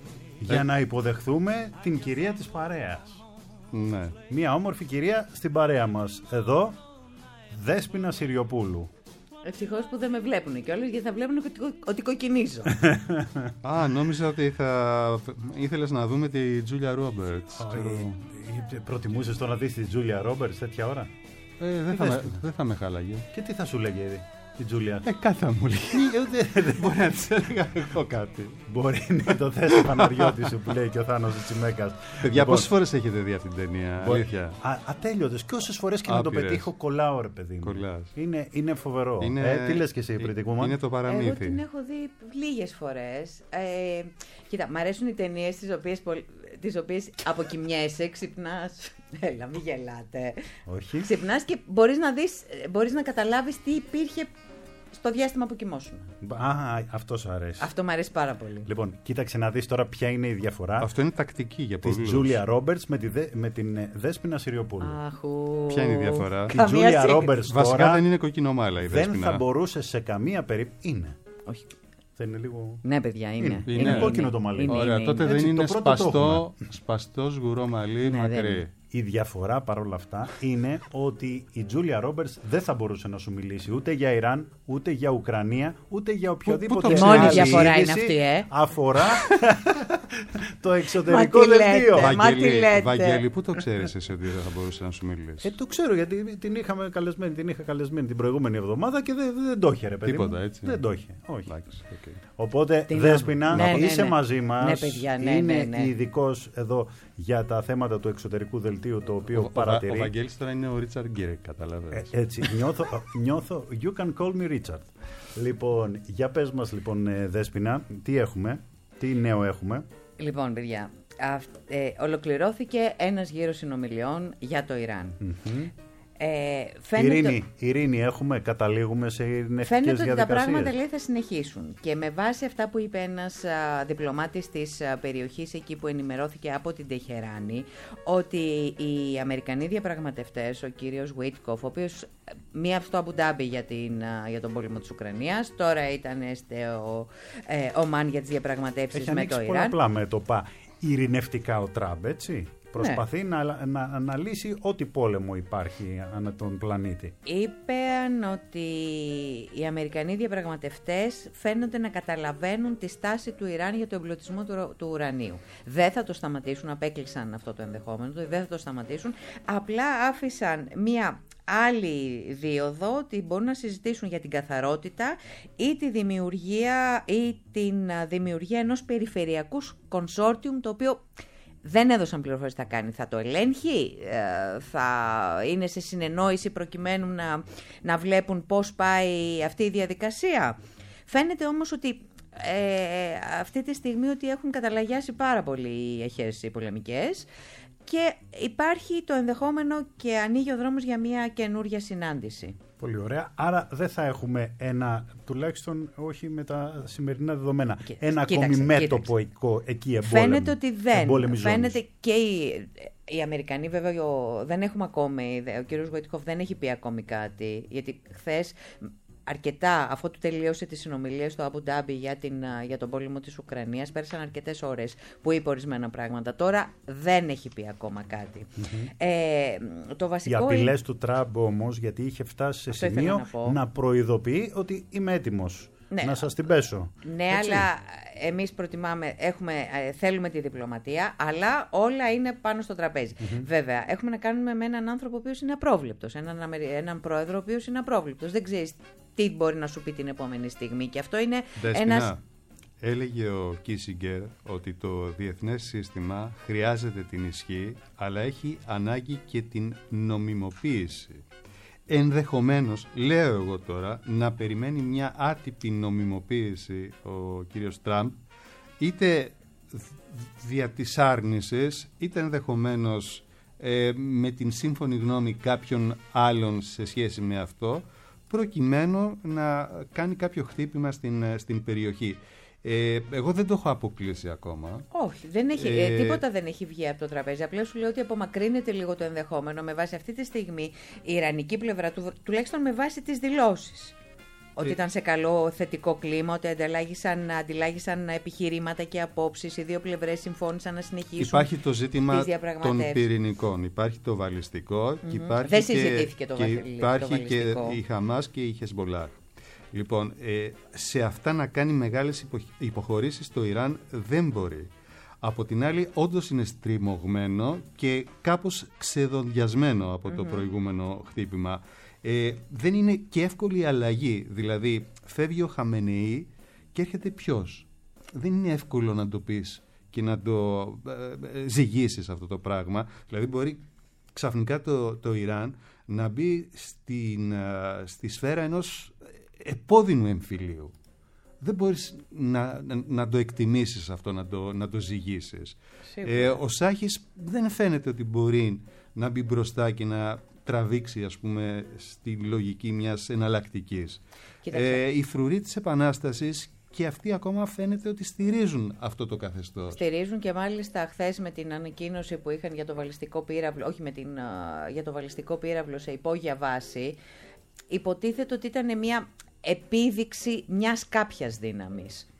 Για να υποδεχθούμε την κυρία της παρέας. Ναι. Μια όμορφη κυρία στην παρέα μας. Εδώ, Δέσποινα Συριοπούλου. Ευτυχώς που δεν με βλέπουν κιόλας, γιατί θα βλέπουν ότι, ότι κοκκινίζω. Α, νόμιζα ότι θα ήθελες να δούμε τη Τζούλια Ρόμπερτς. Προτιμούσες το να δεις τη Τζούλια Ρόμπερτς τέτοια ώρα? Ε, δεν, θα με, δεν θα με χάλαγε. Και τι θα σου λέγε ήδη η Τζούλια? Ε, κάτι θα μου λέει. Δεν μπορεί να της έλεγα εγώ κάτι. Μπορεί να το θες ο Παναριώτης σου που λέει και ο Θάνος ο Τσιμέκας. Παιδιά, πόσες φορές έχετε δει αυτή την ταινία? Αλήθεια. Ατέλειωτες. Και όσες φορές και να το πετύχω, κολλάω, ρε παιδί μου. Είναι, είναι φοβερό. Είναι, ε, τι λες και εσύ, Pretty Woman? Είναι το παραμύθι. Εγώ την έχω δει λίγες φορές. Ε, κοίτα, μ' αρέσουν οι ταινίες τις οποίες, τις οποίες αποκοιμιέσαι, ξυπνάς. Έλα, μην γελάτε. Όχι. Ξυπνάς και μπορείς να δεις, μπορείς να καταλάβεις τι υπήρχε στο διάστημα που κοιμόσουν. Α, αυτό σου αρέσει. Αυτό μου αρέσει πάρα πολύ. Λοιπόν, κοίταξε να δεις τώρα ποια είναι η διαφορά. Αυτό είναι τακτική για πολλούς. Της Τζούλια Ρόμπερτς με, τη δε, με την Δέσποινα Συριοπούλου. Αχου. Ποια είναι η διαφορά? Η Τζούλια Ρόμπερτς βασικά τώρα δεν είναι κοκκινομάλα η Δέσποινα. Δεν θα μπορούσε σε καμία περίπτωση. Είναι. Όχι. Δεν είναι λίγο. Ναι, παιδιά, είναι. Είναι, είναι, είναι κόκκινο είναι, το μαλλί. Είναι, Ωραία, είναι, τότε είναι. δεν Έτσι, είναι σπαστό, σπαστό σγουρό μαλλί, ναι, μακρύ. Η διαφορά παρόλα αυτά είναι ότι η Τζούλια Ρόμπερτς δεν θα μπορούσε να σου μιλήσει ούτε για Ιράν, ούτε για Ουκρανία, ούτε για οποιοδήποτε η μόνη διαφορά είναι αυτή, ε. Αφορά το εξωτερικό δελτίο. Βαγγέλη, Βαγγέλη, πού το ξέρεις εσύ ότι δεν θα μπορούσε να σου μιλήσει? Ε, το ξέρω, γιατί την είχαμε καλεσμένη, την είχα καλεσμένη την προηγούμενη εβδομάδα και δεν, δεν το είχε, ρε παιδί. Τίποτα, μου. έτσι. Δεν το είχε. Όχι. Okay. Οπότε, την Δέσποινα, ναι, ναι, είσαι ναι. μαζί μας. Ναι, παιδιά, ναι, είναι ναι, ναι. ειδικός εδώ για τα θέματα του εξωτερικού δελτίου, το οποίο ο, παρατηρεί. Ο, ο Βαγγέλης τώρα είναι ο Ρίτσαρντ Γκίρεκ, καταλαβαίνεις. Ε, έτσι, νιώθω, νιώθω, you can call me Richard. Λοιπόν, για πες μας λοιπόν, Δέσποινα, τι έχουμε, τι νέο έχουμε? Λοιπόν, παιδιά, αυ, ε, ολοκληρώθηκε ένας γύρος συνομιλιών για το Ιράν. Mm-hmm. Ε, φαίνεται... Ειρήνη, ειρήνη έχουμε, καταλήγουμε σε ειρηνευτικές διαδικασίες. Φαίνεται ότι τα πράγματα, λέει, θα συνεχίσουν. Και με βάση αυτά που είπε ένας α, διπλωμάτης της α, περιοχής εκεί που ενημερώθηκε από την Τεχεράνη, ότι οι Αμερικανοί διαπραγματευτές, ο κύριος Βίτκοφ, ο οποίος μία στο Αμπουντάμπι για, την, α, για τον πόλεμο της Ουκρανίας, τώρα ήταν στο ε, Ομάν για τις διαπραγματεύσεις με το Ιράν. Έχει ανοίξει πολλαπλά μέτωπα ειρηνευτικά ο Τραμπ, έτσι. Προσπαθεί ναι. να, να αναλύσει ό,τι πόλεμο υπάρχει ανά τον πλανήτη. Είπαν ότι οι Αμερικανοί διαπραγματευτές φαίνονται να καταλαβαίνουν τη στάση του Ιράν για το εμπλουτισμό του, του ουρανίου. Δεν θα το σταματήσουν, απέκλεισαν αυτό το ενδεχόμενο, δεν θα το σταματήσουν, απλά άφησαν μία άλλη δίωδο ότι μπορούν να συζητήσουν για την καθαρότητα ή τη δημιουργία, ή την δημιουργία ενός περιφερειακού κονσόρτιουμ, το οποίο δεν έδωσαν πληροφορίες τι θα κάνει. Θα το ελέγχει, θα είναι σε συνεννόηση προκειμένου να, να βλέπουν πώς πάει αυτή η διαδικασία. Φαίνεται όμως ότι ε, αυτή τη στιγμή ότι έχουν καταλαγιάσει πάρα πολύ οι αιχές οι πολεμικές και υπάρχει το ενδεχόμενο και ανοίγει ο δρόμος για μια καινούργια συνάντηση. Πολύ ωραία. Άρα δεν θα έχουμε ένα, τουλάχιστον όχι με τα σημερινά δεδομένα, Κοί, ένα ακόμη μέτωπο εκεί εμπόλεμο. Φαίνεται ότι δεν. Φαίνεται και οι, οι Αμερικανοί, βέβαια δεν έχουμε ακόμη, ο κύριος Γουιτκόφ δεν έχει πει ακόμη κάτι, γιατί χθες αρκετά, αφού του τελείωσε τις συνομιλίες στο Αμπου Ντάμπι για, για τον πόλεμο της Ουκρανίας, πέρασαν αρκετές ώρες που είπε ορισμένα πράγματα. Τώρα δεν έχει πει ακόμα κάτι. Mm-hmm. Ε, το βασικό Οι απειλές είναι... του Τραμπ όμως, γιατί είχε φτάσει σε αυτό σημείο να, να προειδοποιεί ότι είμαι έτοιμος. Ναι. Να σας την πέσω. Ναι, έτσι. Αλλά εμείς προτιμάμε, έχουμε, θέλουμε τη διπλωματία, αλλά όλα είναι πάνω στο τραπέζι. Mm-hmm. Βέβαια, έχουμε να κάνουμε με έναν άνθρωπο ο οποίος είναι απρόβλεπτος, έναν, έναν πρόεδρο ο οποίος είναι απρόβλεπτος. Δεν ξέρεις τι μπορεί να σου πει την επόμενη στιγμή. Και αυτό είναι Δέσποινα, ένας... έλεγε ο Κίσιγκερ ότι το διεθνές σύστημα χρειάζεται την ισχύ, αλλά έχει ανάγκη και την νομιμοποίηση. Ενδεχομένως, λέω εγώ τώρα, να περιμένει μια άτυπη νομιμοποίηση ο κύριος Τραμπ, είτε δια της άρνησης, είτε ενδεχομένως ε, με την σύμφωνη γνώμη κάποιων άλλων σε σχέση με αυτό, προκειμένου να κάνει κάποιο χτύπημα στην, στην περιοχή. Ε, εγώ δεν το έχω αποκλείσει ακόμα. Όχι, δεν έχει, ε, τίποτα δεν έχει βγει από το τραπέζι. Απλά σου λέω ότι απομακρύνεται λίγο το ενδεχόμενο με βάση αυτή τη στιγμή η ιρανική πλευρά, του, τουλάχιστον με βάση τις δηλώσεις. Ότι ε, ήταν σε καλό θετικό κλίμα, ότι αντιλάγησαν, αντιλάγησαν επιχειρήματα και απόψεις. Οι δύο πλευρές συμφώνησαν να συνεχίσουν. Υπάρχει το ζήτημα των πυρηνικών, υπάρχει το βαλιστικό. Mm-hmm. Και υπάρχει δεν συζητήθηκε το, και, και υπάρχει το βαλιστικό. Και η Χαμάς και η Χεσμολάχ. Λοιπόν, ε, σε αυτά να κάνει μεγάλες υποχωρήσεις το Ιράν δεν μπορεί. Από την άλλη, όντως είναι στριμωγμένο και κάπως ξεδοντιασμένο από mm-hmm. το προηγούμενο χτύπημα. Ε, δεν είναι και εύκολη αλλαγή. Δηλαδή, φεύγει ο Χαμενεή και έρχεται ποιος. Δεν είναι εύκολο να το πεις και να το ε, ζυγίσεις αυτό το πράγμα. Δηλαδή, μπορεί ξαφνικά το, το Ιράν να μπει στην, ε, στη σφαίρα ενός επώδυνου εμφυλίου. Δεν μπορείς να, να, να το εκτιμήσεις αυτό, να το, να το ζυγίσεις. Ε, ο Σάχης δεν φαίνεται ότι μπορεί να μπει μπροστά και να τραβήξει, ας πούμε, στη λογική μιας εναλλακτικής. Ε, οι φρουροί της Επανάστασης και αυτοί ακόμα φαίνεται ότι στηρίζουν αυτό το καθεστώς. Στηρίζουν και μάλιστα χθες με την ανακοίνωση που είχαν για το βαλιστικό πύραυλο, όχι με την, uh, για το βαλιστικό πύραυλο σε υπόγεια βάση, υποτίθεται ότι ήταν μια επίδειξη μιας κάποιας δύναμης.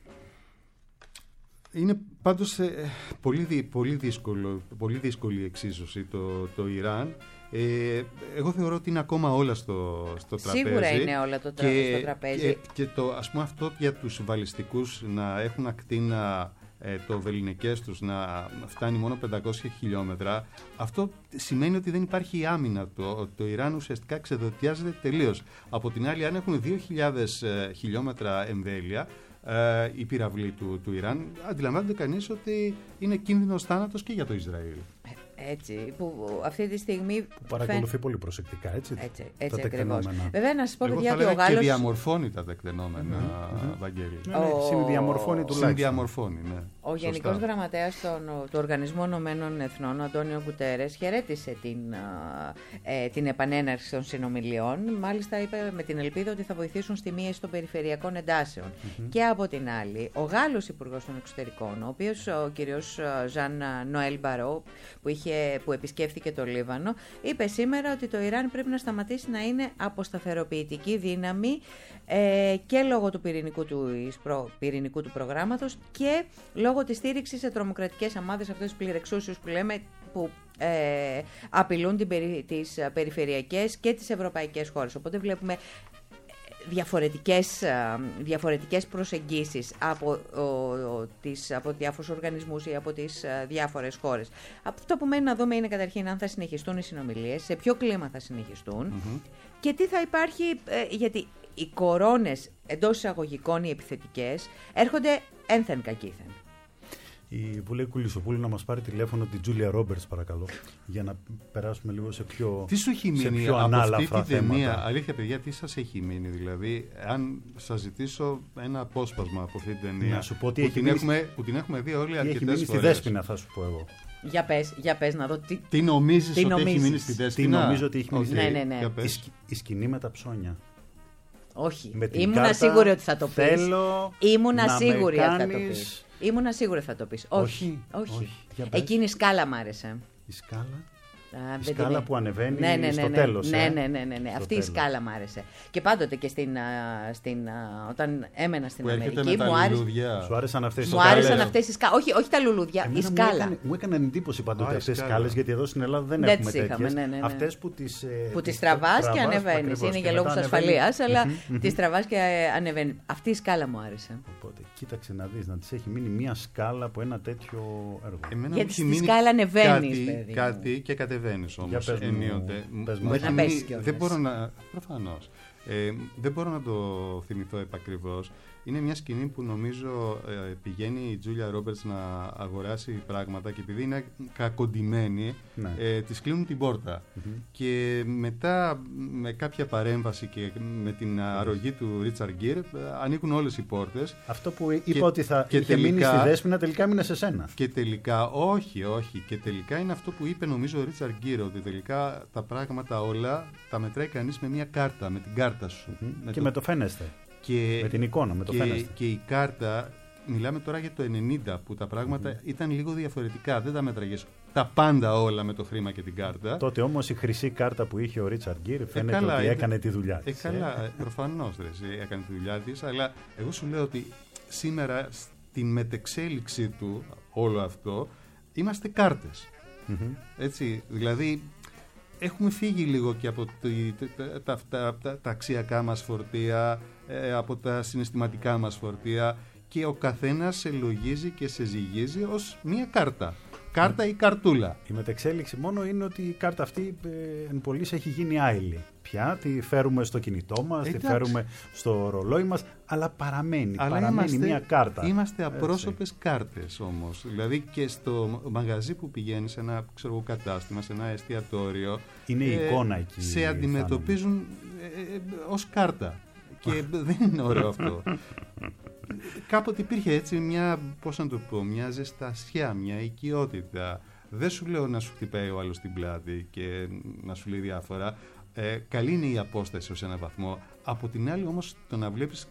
Είναι πάντως ε, πολύ, πολύ, δύσκολο, πολύ δύσκολη εξίσωση το, το Ιράν. Ε, εγώ θεωρώ ότι είναι ακόμα όλα στο, στο τραπέζι. Σίγουρα είναι όλα το τρα... και, στο τραπέζι. Και, και το, ας πούμε, αυτό για τους βαλιστικούς να έχουν ακτίνα ε, το βεληνικές τους να φτάνει μόνο πεντακόσια χιλιόμετρα, αυτό σημαίνει ότι δεν υπάρχει άμυνα. Το, το Ιράν ουσιαστικά ξεδοτιάζεται τελείως. Από την άλλη, αν έχουν δύο χιλιάδες ε, χιλιόμετρα εμβέλεια, ε, η πυραυλή του, του Ιράν, αντιλαμβάνεται κανείς ότι είναι κίνδυνος θάνατος και για το Ισραήλ. Έτσι, που αυτή τη στιγμή. Που παρακολουθεί φαίν... πολύ προσεκτικά, έτσι. Έτσι, έτσι ακριβώς. Βέβαια, να σας πω, παιδιά, ότι ο Γάλλος. Και διαμορφώνει τα τεκτενόμενα, mm-hmm. Βαγγέλη. Ναι, ναι, ο... Συνδιαμορφώνει τουλάχιστον. Συνδιαμορφώνει, ναι. Ο Γενικός Γραμματέας του Οργανισμού Ηνωμένων Εθνών, ο Αντώνιο Γκουτέρες, χαιρέτησε την, ε, την επανέναρξη των συνομιλιών. Μάλιστα, είπε με την ελπίδα ότι θα βοηθήσουν στη μείωση των περιφερειακών εντάσεων. Mm-hmm. Και από την άλλη, ο Γάλλος Υπουργός των Εξωτερικών, ο οποίος ο κύριος Ζαν Νοέλ Μπαρό, που είχε που επισκέφθηκε το Λίβανο, είπε σήμερα ότι το Ιράν πρέπει να σταματήσει να είναι αποσταθεροποιητική δύναμη ε, και λόγω του πυρηνικού του, πυρηνικού του προγράμματος και λόγω λόγω της στήριξης σε τρομοκρατικές ομάδες, αυτές τις πληρεξούσιους που λέμε, που ε, απειλούν την περι, τις περιφερειακές και τις ευρωπαϊκές χώρες. Οπότε βλέπουμε διαφορετικές, διαφορετικές προσεγγίσεις από, ο, ο, τις, από διάφορους οργανισμούς ή από τις α, διάφορες χώρες. Αυτό που μένει να δούμε είναι καταρχήν αν θα συνεχιστούν οι συνομιλίες, σε ποιο κλίμα θα συνεχιστούν mm-hmm. και τι θα υπάρχει, ε, γιατί οι κορώνες εντός εισαγωγικών οι επιθετικές έρχονται ένθεν κακήθεν. Η Βουλή Κουλισσοπούλου να μας πάρει τηλέφωνο την Τζούλια Ρόμπερτς, παρακαλώ, για να περάσουμε λίγο σε πιο, τι σου έχει μείνει πιο από αυτή τη ταινία, θέματα. αλήθεια παιδιά, τι σας έχει μείνει, δηλαδή, αν σας ζητήσω ένα απόσπασμα από αυτή την ταινία, να σου πω τι που, έχει την μείνει, έχουμε, που την έχουμε δει όλοι αρκετές φορές. Έχει μείνει στη Δέσποινα, θα σου πω εγώ. Για πες, για πες να δω τι, τι νομίζεις τι ότι νομίζεις. έχει μείνει στη Δέσποινα. Τι νομίζω ότι έχει μείνει okay. στη ναι, ναι, ναι. η, σκ, η σκηνή με τα ψώνια. Όχι, ήμουνα κάρτα, σίγουρη ότι θα το πεις. Θέλω ήμουνα να σίγουρη με ότι κάνεις... θα το πεις. Ήμουνα σίγουρη ότι θα το πεις. Όχι, όχι. όχι. Εκείνη η σκάλα μ' άρεσε. Η σκάλα. Α, η σκάλα την... που ανεβαίνει ναι, ναι, ναι, στο ναι, τέλος. Ναι, ε? ναι, ναι, ναι, ναι. Αυτή τέλος. Η σκάλα μ' άρεσε. Και πάντοτε και στην, στην, όταν έμενα στην που Αμερική μου άρεσε. Σου άρεσαν αυτές μου άρεσαν αυτές οι σκάλες. Όχι, όχι τα λουλούδια, εμένα η σκάλα. Μου, έκανε, μου έκαναν εντύπωση πάντοτε αυτές οι σκάλες, γιατί εδώ στην Ελλάδα δεν, δεν έχουμε τέτοιες. Ναι, ναι, ναι. Αυτές που τις, που τις τραβάς και ανεβαίνεις. Είναι για λόγους ασφαλείας, αλλά τις τραβάς και ανεβαίνεις. Αυτή η σκάλα μου άρεσε. Οπότε κοίταξε να δεις, να της έχει μείνει μία σκάλα από ένα τέτοιο έργο. Γιατί στη σκάλα ανεβαίνεις, παιδί. Κάτι και κατεβαίνεις όμως. Ενίοτε. Μπορεί να πέσεις κιόλας. Δεν μπορώ να. Προφανώς. Ε, δεν μπορώ να το θυμηθώ επακριβώς. Είναι μια σκηνή που νομίζω ε, πηγαίνει η Τζούλια Ρόμπερτς να αγοράσει πράγματα και επειδή είναι κακοντημένη, ναι. ε, της κλείνουν την πόρτα. Mm-hmm. Και μετά με κάποια παρέμβαση και με την αρρωγή του Ρίτσαρντ Γκίρ ανοίγουν όλες οι πόρτες. Αυτό που είπα και, ότι θα και είχε τελικά, μείνει στη Δέσποινα τελικά μείνει σε σένα. Και τελικά, όχι, όχι. Και τελικά είναι αυτό που είπε νομίζω ο Ρίτσαρντ Γκίρ, ότι τελικά τα πράγματα όλα τα μετράει κανείς με μια κάρτα, με την κάρτα σου. Mm-hmm. Με και το... με το φαίνεστε. Και, με την εικόνα, με το και, φαίνεστε. Και η κάρτα, μιλάμε τώρα για το ενενήντα που τα πράγματα mm-hmm. ήταν λίγο διαφορετικά. Δεν τα μέτραγες τα πάντα όλα με το χρήμα και την κάρτα. Τότε όμως η χρυσή κάρτα που είχε ο Ρίτσαρντ Γκίρ φαίνεται ε, καλά, ότι έκανε τη δουλειά της. Ε, καλά, ε. προφανώς ρε, έκανε τη δουλειά της, αλλά εγώ σου λέω ότι σήμερα στην μετεξέλιξη του όλο αυτό είμαστε κάρτες. Mm-hmm. Έτσι, δηλαδή έχουμε φύγει λίγο και από τη, τα, τα, τα, τα, τα αξιακά μας φορτία, ε, από τα συναισθηματικά μας φορτία και ο καθένας σε λογίζει και σε ζυγίζει ως μία κάρτα. Κάρτα ή καρτούλα. Η μετεξέλιξη μόνο είναι ότι η κάρτα αυτή ε, εν πολλής έχει γίνει άειλη. Πια τη φέρουμε στο κινητό μας, Εντάξει. τη φέρουμε στο ρολόι μας, αλλά παραμένει, αλλά παραμένει είμαστε, μια κάρτα. Είμαστε απρόσωπες Έτσι. κάρτες όμως. Δηλαδή και στο μαγαζί που πηγαίνεις, σε ένα ξέρω, κατάστημα, σε ένα εστιατόριο, είναι η ε, εικόνα εκεί. Σε αντιμετωπίζουν ε, ε, ως κάρτα. Και δεν είναι ωραίο αυτό. Κάποτε υπήρχε έτσι μια, πώς να το πω, μια ζεστασιά, μια οικειότητα. Δεν σου λέω να σου χτυπάει ο άλλος την πλάτη και να σου λέει διάφορα. Ε, καλή είναι η απόσταση ως ένα βαθμό. Από την άλλη όμως το να βλέπεις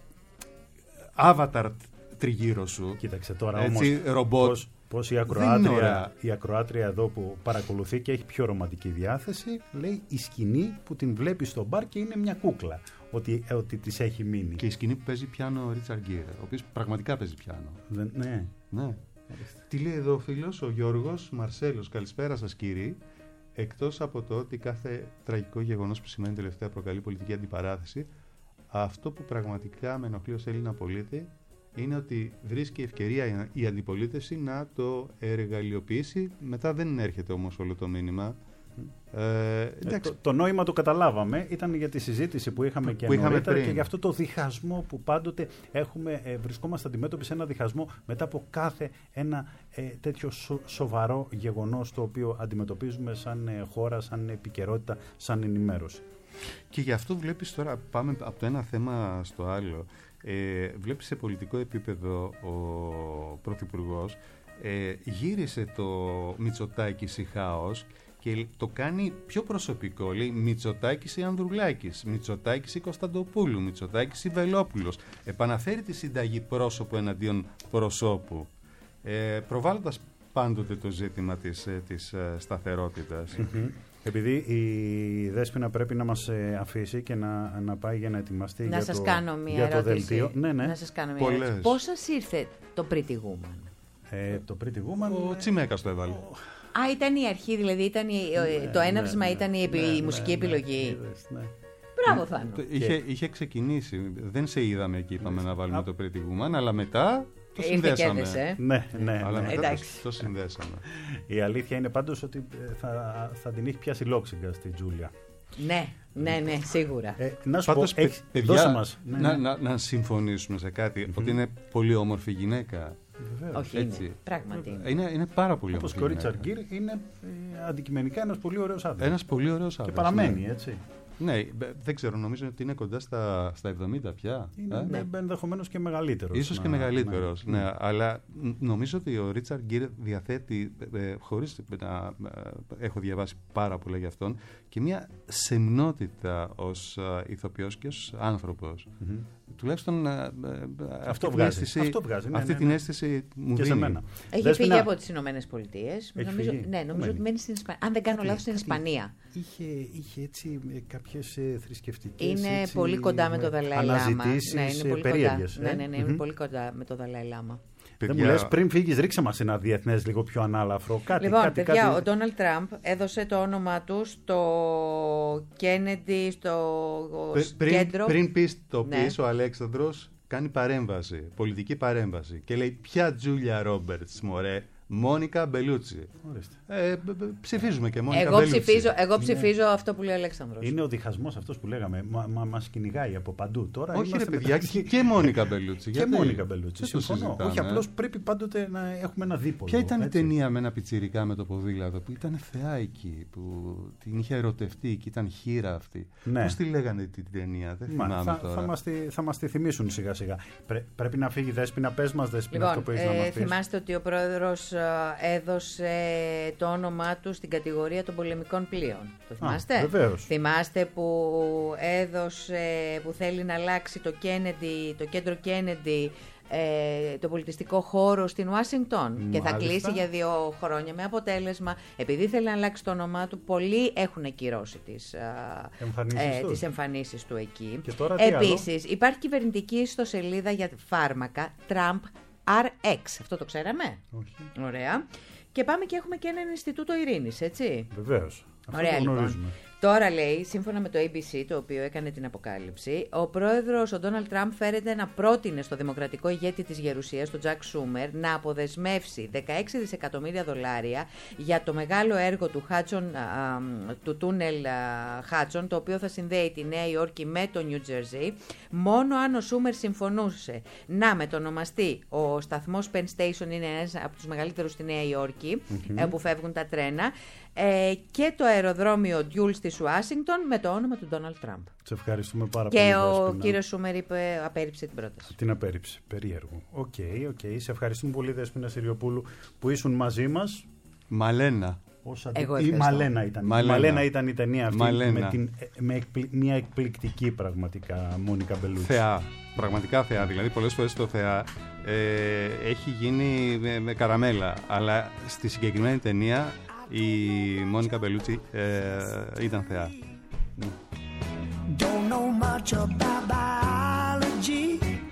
avatar τριγύρω σου. Κοίταξε τώρα έτσι, όμως ρομπότ, πώς, πώς η, ακροάτρια, η ακροάτρια εδώ που παρακολουθεί και έχει πιο ρομαντική διάθεση λέει η σκηνή που την βλέπει στο μπαρ και είναι μια κούκλα. Ότι, ότι της έχει μείνει. Και η σκηνή που παίζει πιάνο ο Ρίτσαρντ Γκίρ, ο οποίος πραγματικά παίζει πιάνο. Δεν, ναι. ναι. Τι λέει εδώ ο φίλος, ο Γιώργος Μαρσέλος. Καλησπέρα σας κύριοι. Εκτός από το ότι κάθε τραγικό γεγονός που σημαίνει τελευταία προκαλεί πολιτική αντιπαράθεση, αυτό που πραγματικά με ενοχλεί ως Έλληνα πολίτη είναι ότι βρίσκει ευκαιρία η αντιπολίτευση να το εργαλειοποιήσει. Μετά δεν έρχεται όμως όλο το μήνυμα. Ε, ε, το, το νόημα το καταλάβαμε, ήταν για τη συζήτηση που είχαμε και που νωρίτερα είχαμε και για αυτό το διχασμό που πάντοτε έχουμε, ε, βρισκόμαστε αντιμέτωποι σε ένα διχασμό μετά από κάθε ένα ε, τέτοιο σο, σοβαρό γεγονός το οποίο αντιμετωπίζουμε σαν ε, χώρα, σαν επικαιρότητα, σαν ενημέρωση. Και γι' αυτό βλέπεις τώρα, πάμε από το ένα θέμα στο άλλο, ε, βλέπεις σε πολιτικό επίπεδο ο Πρωθυπουργός ε, γύρισε το Μητσοτάκης ή χάος και το κάνει πιο προσωπικό. Λέει Μητσοτάκης ή Ανδρουλάκης, Μητσοτάκης ή Κωνσταντοπούλου, Μητσοτάκης ή Βελόπουλος. Επαναφέρει τη συνταγή πρόσωπο εναντίον προσώπου, ε, προβάλλοντας πάντοτε το ζήτημα της, της σταθερότητας. Mm-hmm. Επειδή η Δέσποινα πρέπει να μας αφήσει και να, να πάει για να ετοιμαστεί να για, σας το, κάνω μια για το ερώτηση. δελτίο. Ναι, ναι. Να σας κάνω μια ερώτηση. Πώς σας ήρθε το Pretty Woman? Ε, το Pretty Woman. Ο Τσιμέκας το έβαλε. Α, ήταν η αρχή, δηλαδή ήταν η, ναι, το έναυσμα, ναι, ήταν η, ναι, η μουσική, ναι, επιλογή. Ναι, ναι. Μπράβο, Θάνο. Είχε, είχε ξεκινήσει. Δεν σε είδαμε εκεί, είπαμε, ναι, να βάλουμε Α. το Pretty Woman, αλλά μετά το συνδέσαμε. Ε. Ναι, ναι, αλλά ναι. μετά το, το συνδέσαμε. Η αλήθεια είναι πάντως ότι θα, θα την έχει πιάσει λόξιγκα στη Τζούλια. Ναι, ναι, ναι, σίγουρα. Ε, να σου Πάντως, πω, έχ, παιδιά, δώσε μας. Ναι, ναι. Να, να, να συμφωνήσουμε σε κάτι, mm-hmm. ότι είναι πολύ όμορφη γυναίκα. Βεβαίως. Όχι, έτσι. Είναι, πράγματι. Είναι, είναι πάρα πολύ Όπως όμορφη. Όπως και ο Ρίτσαρντ Γκίρ είναι ε, αντικειμενικά ένας πολύ ωραίος άντρας. Ένας πολύ ωραίος άντρας. Και παραμένει, ναι. έτσι. Ναι, δεν ξέρω, νομίζω ότι είναι κοντά στα, στα εβδομήντα πια. Είναι ε? ναι. ενδεχομένως και μεγαλύτερος. Ίσως να, και μεγαλύτερος, ναι. ναι. ναι. Αλλά νομίζω ότι ο Ρίτσαρντ Γκίρ διαθέτει, ε, χωρίς να ε, έχω διαβάσει πάρα πολλά για αυτόν, και μια σεμνότητα ως ε, ηθοποιός και ως άνθρωπος. Mm-hmm. Τουλάχιστον ε, ε, αυτό αυτή, βγάζει. αίσθηση, αυτό βγάζει, ναι, αυτή ναι, την ναι. αίσθηση μου και δίνει. Σε μένα. Έχει Δες φύγει να... από τις Ηνωμένες Πολιτείες. Νομίζω, ναι, νομίζω ότι μένει στην Ισπανία. Αν δεν κάνω λάθος, στην Ισπανία. Είχε, είχε έτσι κάποιες ε, θρησκευτικές. Είναι έτσι, πολύ κοντά με το Δαλάι Λάμα. Ναι, είναι πολύ περίεργες, κοντά. Ε? Ναι, ναι, ναι, είναι mm-hmm. πολύ κοντά με το Δαλάι Λάμα. Δεν μου λες, πριν φύγεις, ρίξε μας ένα διεθνές λίγο πιο ανάλαφρο. Κάτι, λοιπόν, κάτι, παιδιά, κάτι... ο Ντόναλντ Τραμπ έδωσε το όνομά του στο Kennedy, στο πριν, κέντρο. Πριν πεις το ναι. πεις, ο Αλέξανδρος κάνει παρέμβαση, πολιτική παρέμβαση. Και λέει, ποια Τζούλια Ρόμπερτς, μωρέ, Μόνικα Μπελούτσι. Ε, ψηφίζουμε και Μόνικα εγώ Μπελούτσι. Ψηφίζω, εγώ ψηφίζω ναι. αυτό που λέει ο Αλέξανδρος. Είναι ο διχασμός αυτός που λέγαμε. Μα, μα, μας κυνηγάει από παντού. Τώρα όχι ρε παιδιά, μεταξύ... και Μόνικα Μπελούτσι. Και Μόνικα Μπελούτσι. Συμφωνώ. Όχι, απλώς πρέπει πάντοτε να έχουμε ένα δίπολο. Ποια ήταν έτσι. η ταινία με ένα πιτσιρικά με το ποδήλατο που ήταν θεά εκεί, που την είχε ερωτευτεί και ήταν χείρα αυτή. Ναι. Πώς τη λέγανε την ταινία, δεν θυμάμαι θα, τώρα. Θα μας, τη, θα μας τη θυμίσουν σιγά σιγά. Πρέ, πρέπει να φύγει, Δέσποινα, πες μας, Δέσποινα, λοιπόν, αυτό που έχεις ε, να μας πεις. Θυμάστε ότι ο πρόεδρος έδωσε το όνομά του στην κατηγορία των πολεμικών πλοίων. Το θυμάστε? Α, βεβαίως. Θυμάστε που έδωσε, που θέλει να αλλάξει το Kennedy, το κέντρο Kennedy, ε, το πολιτιστικό χώρο στην Ουάσιγκτον και θα κλείσει για δύο χρόνια με αποτέλεσμα, επειδή θέλει να αλλάξει το όνομά του, πολλοί έχουν ακυρώσει τις εμφανίσεις, ε, τις εμφανίσεις του εκεί. Και τώρα επίσης υπάρχει κυβερνητική ιστοσελίδα για φάρμακα Trump αρ εξ, αυτό το ξέραμε? Όχι. Ωραία. Και πάμε και έχουμε και ένα Ινστιτούτο Ειρήνης, έτσι. Βεβαίως. Ωραία, λοιπόν. Τώρα λέει, σύμφωνα με το έι μπι σι, το οποίο έκανε την αποκάλυψη, ο πρόεδρος, ο Ντόναλντ Τραμπ, φέρεται να πρότεινε στο δημοκρατικό ηγέτη της Γερουσίας, τον Τζακ Σούμερ, να αποδεσμεύσει δεκαέξι δισεκατομμύρια δολάρια για το μεγάλο έργο του, Χάτσον, α, α, του τούνελ Χάτσον, το οποίο θα συνδέει τη Νέα Υόρκη με το Νιου Τζερσί, μόνο αν ο Σούμερ συμφωνούσε να μετονομαστεί ο σταθμός Penn Station, είναι ένας από τους μεγαλύτερους στη Νέα Υόρκη, mm-hmm. που φεύγουν τα τρένα, ε, και το αεροδρόμιο Ντιούλ της Ουάσιγκτον με το όνομα του Ντόναλντ Τραμπ. Σε ευχαριστούμε πάρα και πολύ. Και ο Δέσποινα. Κύριος Σούμερ είπε, απέρριψε την πρόταση. Την απέρριψε. Περίεργο. Οκ, okay, οκ. Okay. Σε ευχαριστούμε πολύ, Δέσποινα Συριοπούλου, που ήσουν μαζί μας. Μαλένα. Εγώ η Μαλένα ήταν. Μαλένα. Μαλένα ήταν η ταινία αυτή. Μαλένα. Με, την, με εκπλη, μια εκπληκτική πραγματικά Μόνικα Μπελούτσι. Θεά. Πραγματικά θεά. Δηλαδή, πολλές φορές το θεά ε, έχει γίνει με, με καραμέλα. Αλλά στη συγκεκριμένη ταινία η Μόνικα Μπελούτσι ε, ήταν θεά. Don't know much about biology.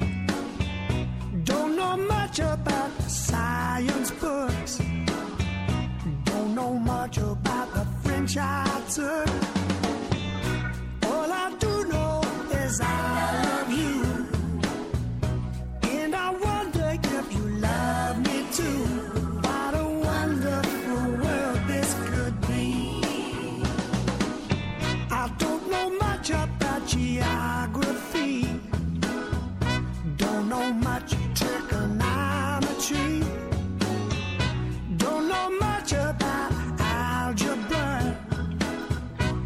Don't know much about science books. Don't know much about the French I took. All I do know is I love you. And I wonder if you love me too. What a wonderful world this could be. I don't know much about geography. Don't know much trigonometry. Don't know much about algebra.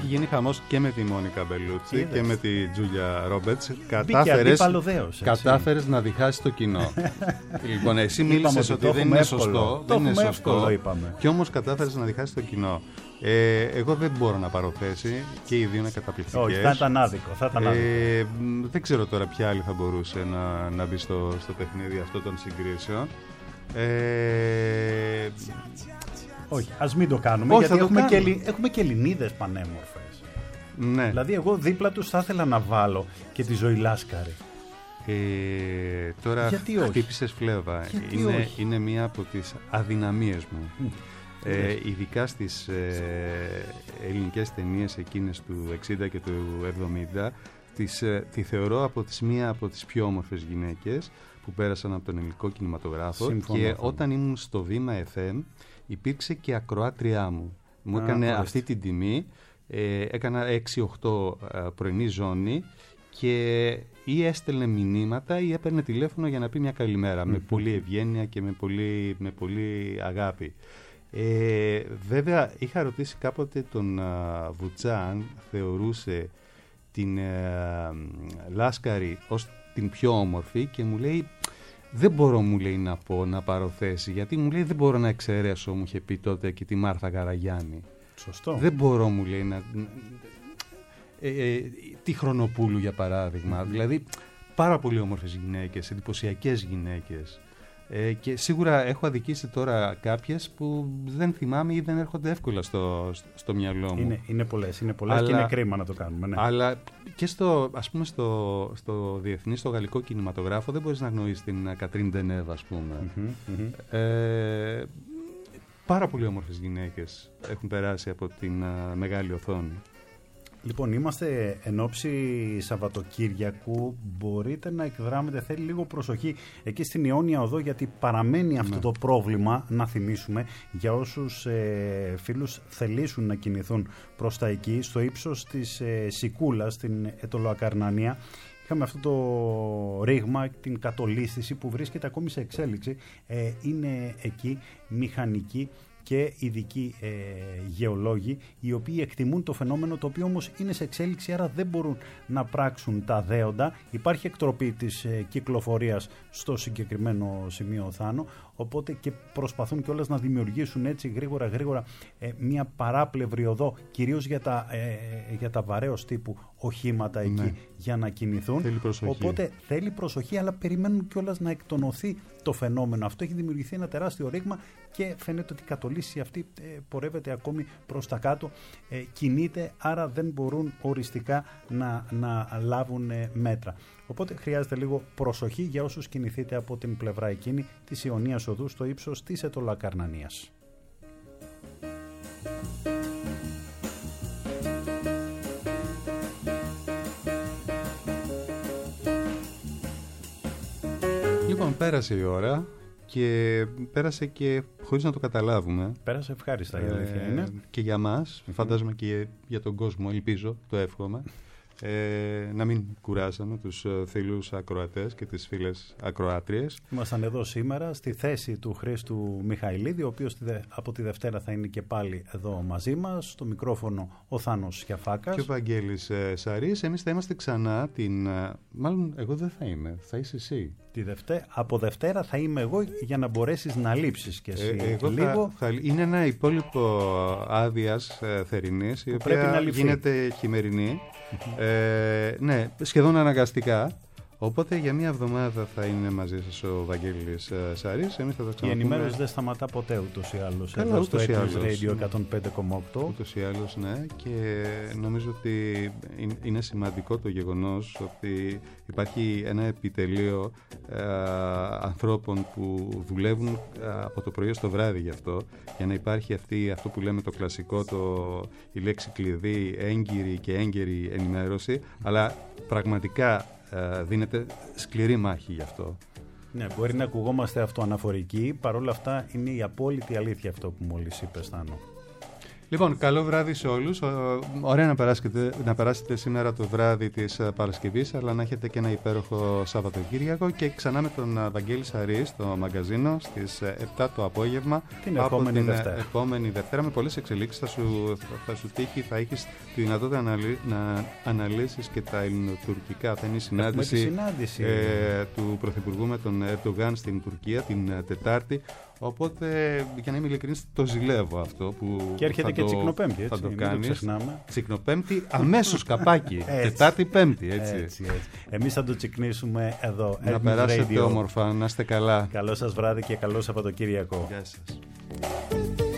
γίνει χαμός και με τη Μόνικα Μπελούτσι Είδες. και με τη Τζούλια Ρόμπερτς. Κατάφερες, κατάφερες να διχάσεις το κοινό. Λοιπόν, εσύ μίλησες ότι, ότι δεν είναι εύκολο. σωστό. Το δεν είναι εύκολο, σωστό. είπαμε. Και όμως κατάφερες να διχάσεις το κοινό. Ε, εγώ δεν μπορώ να πάρω θέση και οι δύο είναι καταπληκτικές. Όχι, θα ήταν άδικο. Θα ήταν άδικο. Ε, δεν ξέρω τώρα ποια άλλη θα μπορούσε να, να μπει στο, στο παιχνίδι αυτό των συγκρίσεων. Ε, Όχι, ας μην το κάνουμε, όχι, γιατί το έχουμε, κάνουμε. και, έχουμε και Ελληνίδες πανέμορφες. Ναι. Δηλαδή εγώ δίπλα τους θα ήθελα να βάλω και τη Ζωή Λάσκαρη. Ε, τώρα Γιατί όχι? χτύπησες φλέβα. Γιατί Είναι, όχι? είναι μία από τις αδυναμίες μου. Ε, ειδικά στις ε, ελληνικές ταινίες εκείνες του εξήντα και του εβδομήντα τις, ε, τη θεωρώ από τις μία από τις πιο όμορφες γυναίκες που πέρασαν από τον ελληνικό κινηματογράφο. Συμφωνώ. Και όταν ήμουν στο Βήμα εφ εμ υπήρξε και ακροάτριά μου. Μου Α, έκανε ορίστε. αυτή την τιμή. Ε, έκανα έξι οχτώ πρωινή ζώνη και ή έστελνε μηνύματα ή έπαιρνε τηλέφωνο για να πει μια καλημέρα, με πολύ ευγένεια και με πολύ, με πολύ αγάπη. Ε, βέβαια είχα ρωτήσει κάποτε τον α, Βουτσά αν θεωρούσε την α, Λάσκαρη ως την πιο όμορφη και μου λέει δεν μπορώ, μου λέει, να πω, να πάρω θέση, γιατί μου λέει δεν μπορώ να εξαιρέσω, μου είχε πει τότε, και τη Μάρθα Καραγιάννη. Σωστό. Δεν μπορώ, μου λέει, να... Ε, ε, τη Χρονοπούλου για παράδειγμα. Δηλαδή πάρα πολύ όμορφες γυναίκες, εντυπωσιακές γυναίκες. Ε, και σίγουρα έχω αδικήσει τώρα κάποιες που δεν θυμάμαι ή δεν έρχονται εύκολα στο, στο, στο μυαλό μου. Είναι, είναι πολλές, είναι πολλές Αλλά, και είναι κρίμα να το κάνουμε. Ναι. Αλλά και στο, ας πούμε, στο, στο διεθνή, στο γαλλικό κινηματογράφο δεν μπορείς να γνωρίσεις την Κατρίν Ντενέβ, ας πούμε. Mm-hmm, mm-hmm. Ε, πάρα πολύ όμορφες γυναίκες έχουν περάσει από την α, μεγάλη οθόνη. Λοιπόν, είμαστε εν ώψη Σαββατοκύριακου. Μπορείτε να εκδράμετε, θέλει λίγο προσοχή εκεί στην Ιόνια Οδό, γιατί παραμένει αυτό Ναι. το πρόβλημα, να θυμίσουμε, για όσους ε, φίλους θελήσουν να κινηθούν προς τα εκεί, στο ύψος της ε, Σικούλας, στην Ετωλοακαρνανία. Είχαμε αυτό το ρήγμα, την κατολίσθηση που βρίσκεται ακόμη σε εξέλιξη. Ε, είναι εκεί μηχανικοί και ειδικοί ε, γεωλόγοι, οι οποίοι εκτιμούν το φαινόμενο, το οποίο όμως είναι σε εξέλιξη, άρα δεν μπορούν να πράξουν τα δέοντα. Υπάρχει εκτροπή της ε, κυκλοφορίας στο συγκεκριμένο σημείο Θάνο, οπότε και προσπαθούν κιόλας να δημιουργήσουν έτσι γρήγορα γρήγορα ε, μια παράπλευρη οδό, κυρίως για τα, ε, για τα βαρέως τύπου οχήματα εκεί, Ναι. για να κινηθούν. Θέλει προσοχή. Οπότε θέλει προσοχή, αλλά περιμένουν κιόλας να εκτονωθεί το φαινόμενο αυτό. Έχει δημιουργηθεί ένα τεράστιο ρήγμα και φαίνεται ότι η κατολίσθηση αυτή ε, πορεύεται ακόμη προς τα κάτω, ε, κινείται, άρα δεν μπορούν οριστικά να, να λάβουν ε, μέτρα. Οπότε χρειάζεται λίγο προσοχή για όσους κινηθείτε από την πλευρά εκείνη της Ιωνίας Οδού στο ύψος της Ετωλοακαρνανίας. Λοιπόν, πέρασε η ώρα και πέρασε και χωρίς να το καταλάβουμε. Πέρασε ευχάριστα, η αλήθεια είναι. Και για μας, Mm-hmm. φαντάζομαι και για τον κόσμο, ελπίζω, το εύχομαι, ε, να μην κουράσαμε τους ε, φίλους ακροατές και τις φίλες ακροάτριες. Ήμασταν εδώ σήμερα στη θέση του Χρήστου Μιχαηλίδη, ο οποίος από τη Δευτέρα θα είναι και πάλι εδώ μαζί μας. Στο μικρόφωνο ο Θάνος Σιαφάκας. Και ο Βαγγέλης ε, Σαρής. Εμείς θα είμαστε ξανά την... Ε, μάλλον εγώ δεν θα είμαι, θα είσαι εσύ. Τη Δευτέ... Από Δευτέρα θα είμαι εγώ, για να μπορέσεις να λείψεις κι εσύ Ε, εγώ λίγο. θα, θα, είναι ένα υπόλοιπο άδειας ε, θερινής, η πρέπει οποία να ληφθεί. γίνεται χειμερινή. ε, ναι, σχεδόν αναγκαστικά. Οπότε για μία εβδομάδα θα είναι μαζί σας ο Βαγγέλης ε, Σαρής. Εμείς θα τα Η ξαναπούμε. ενημέρωση δεν σταματά ποτέ ούτως ή άλλως. Καλά, Εδώ στο ούτως ή Ethnos άλλως. Radio εκατόν πέντε κόμμα οκτώ. Ούτως ή άλλως, ναι. Και νομίζω ότι είναι σημαντικό το γεγονός ότι υπάρχει ένα επιτελείο ε, ανθρώπων που δουλεύουν ε, από το πρωί στο βράδυ γι' αυτό, για να υπάρχει αυτή, αυτό που λέμε το κλασικό, το, η λέξη κλειδί, έγκυρη και έγκαιρη ενημέρωση, αλλά πραγματικά ε, δίνεται σκληρή μάχη γι' αυτό. Ναι, μπορεί να ακουγόμαστε αυτοαναφορικοί, παρόλα αυτά είναι η απόλυτη αλήθεια αυτό που μόλις είπες, Θάνο. Λοιπόν, καλό βράδυ σε όλους. Ωραία να περάσετε, να περάσετε σήμερα το βράδυ της Παρασκευής, αλλά να έχετε και ένα υπέροχο Σαββατοκύριακο, και ξανά με τον Βαγγέλη Σαρή στο μαγκαζίνο στις επτά το απόγευμα. Την επόμενη την Δευτέρα. επόμενη Δευτέρα, με πολλές εξελίξεις. Θα σου, θα σου τύχει, θα έχεις τη δυνατότητα να, να αναλύσεις και τα ελληνοτουρκικά. Θα είναι η συνάντηση, συνάντηση. Ε, του Πρωθυπουργού με τον Ερντογάν στην Τουρκία την Τετάρτη. Οπότε, για να είμαι ειλικρινής, το ζηλεύω αυτό που. Και έρχεται θα και το, Τσικνοπέμπτη, έτσι. Θα το μην κάνεις. το ξεχνάμε. Τσικνοπέμπτη, αμέσως καπάκι. Τετάρτη, Πέμπτη, έτσι. έτσι, έτσι. Εμείς θα το τσικνίσουμε εδώ. Να Edmund περάσετε Radio. όμορφα, να είστε καλά. Καλό σας βράδυ και καλό Σαββατοκύριακο. Γεια σας.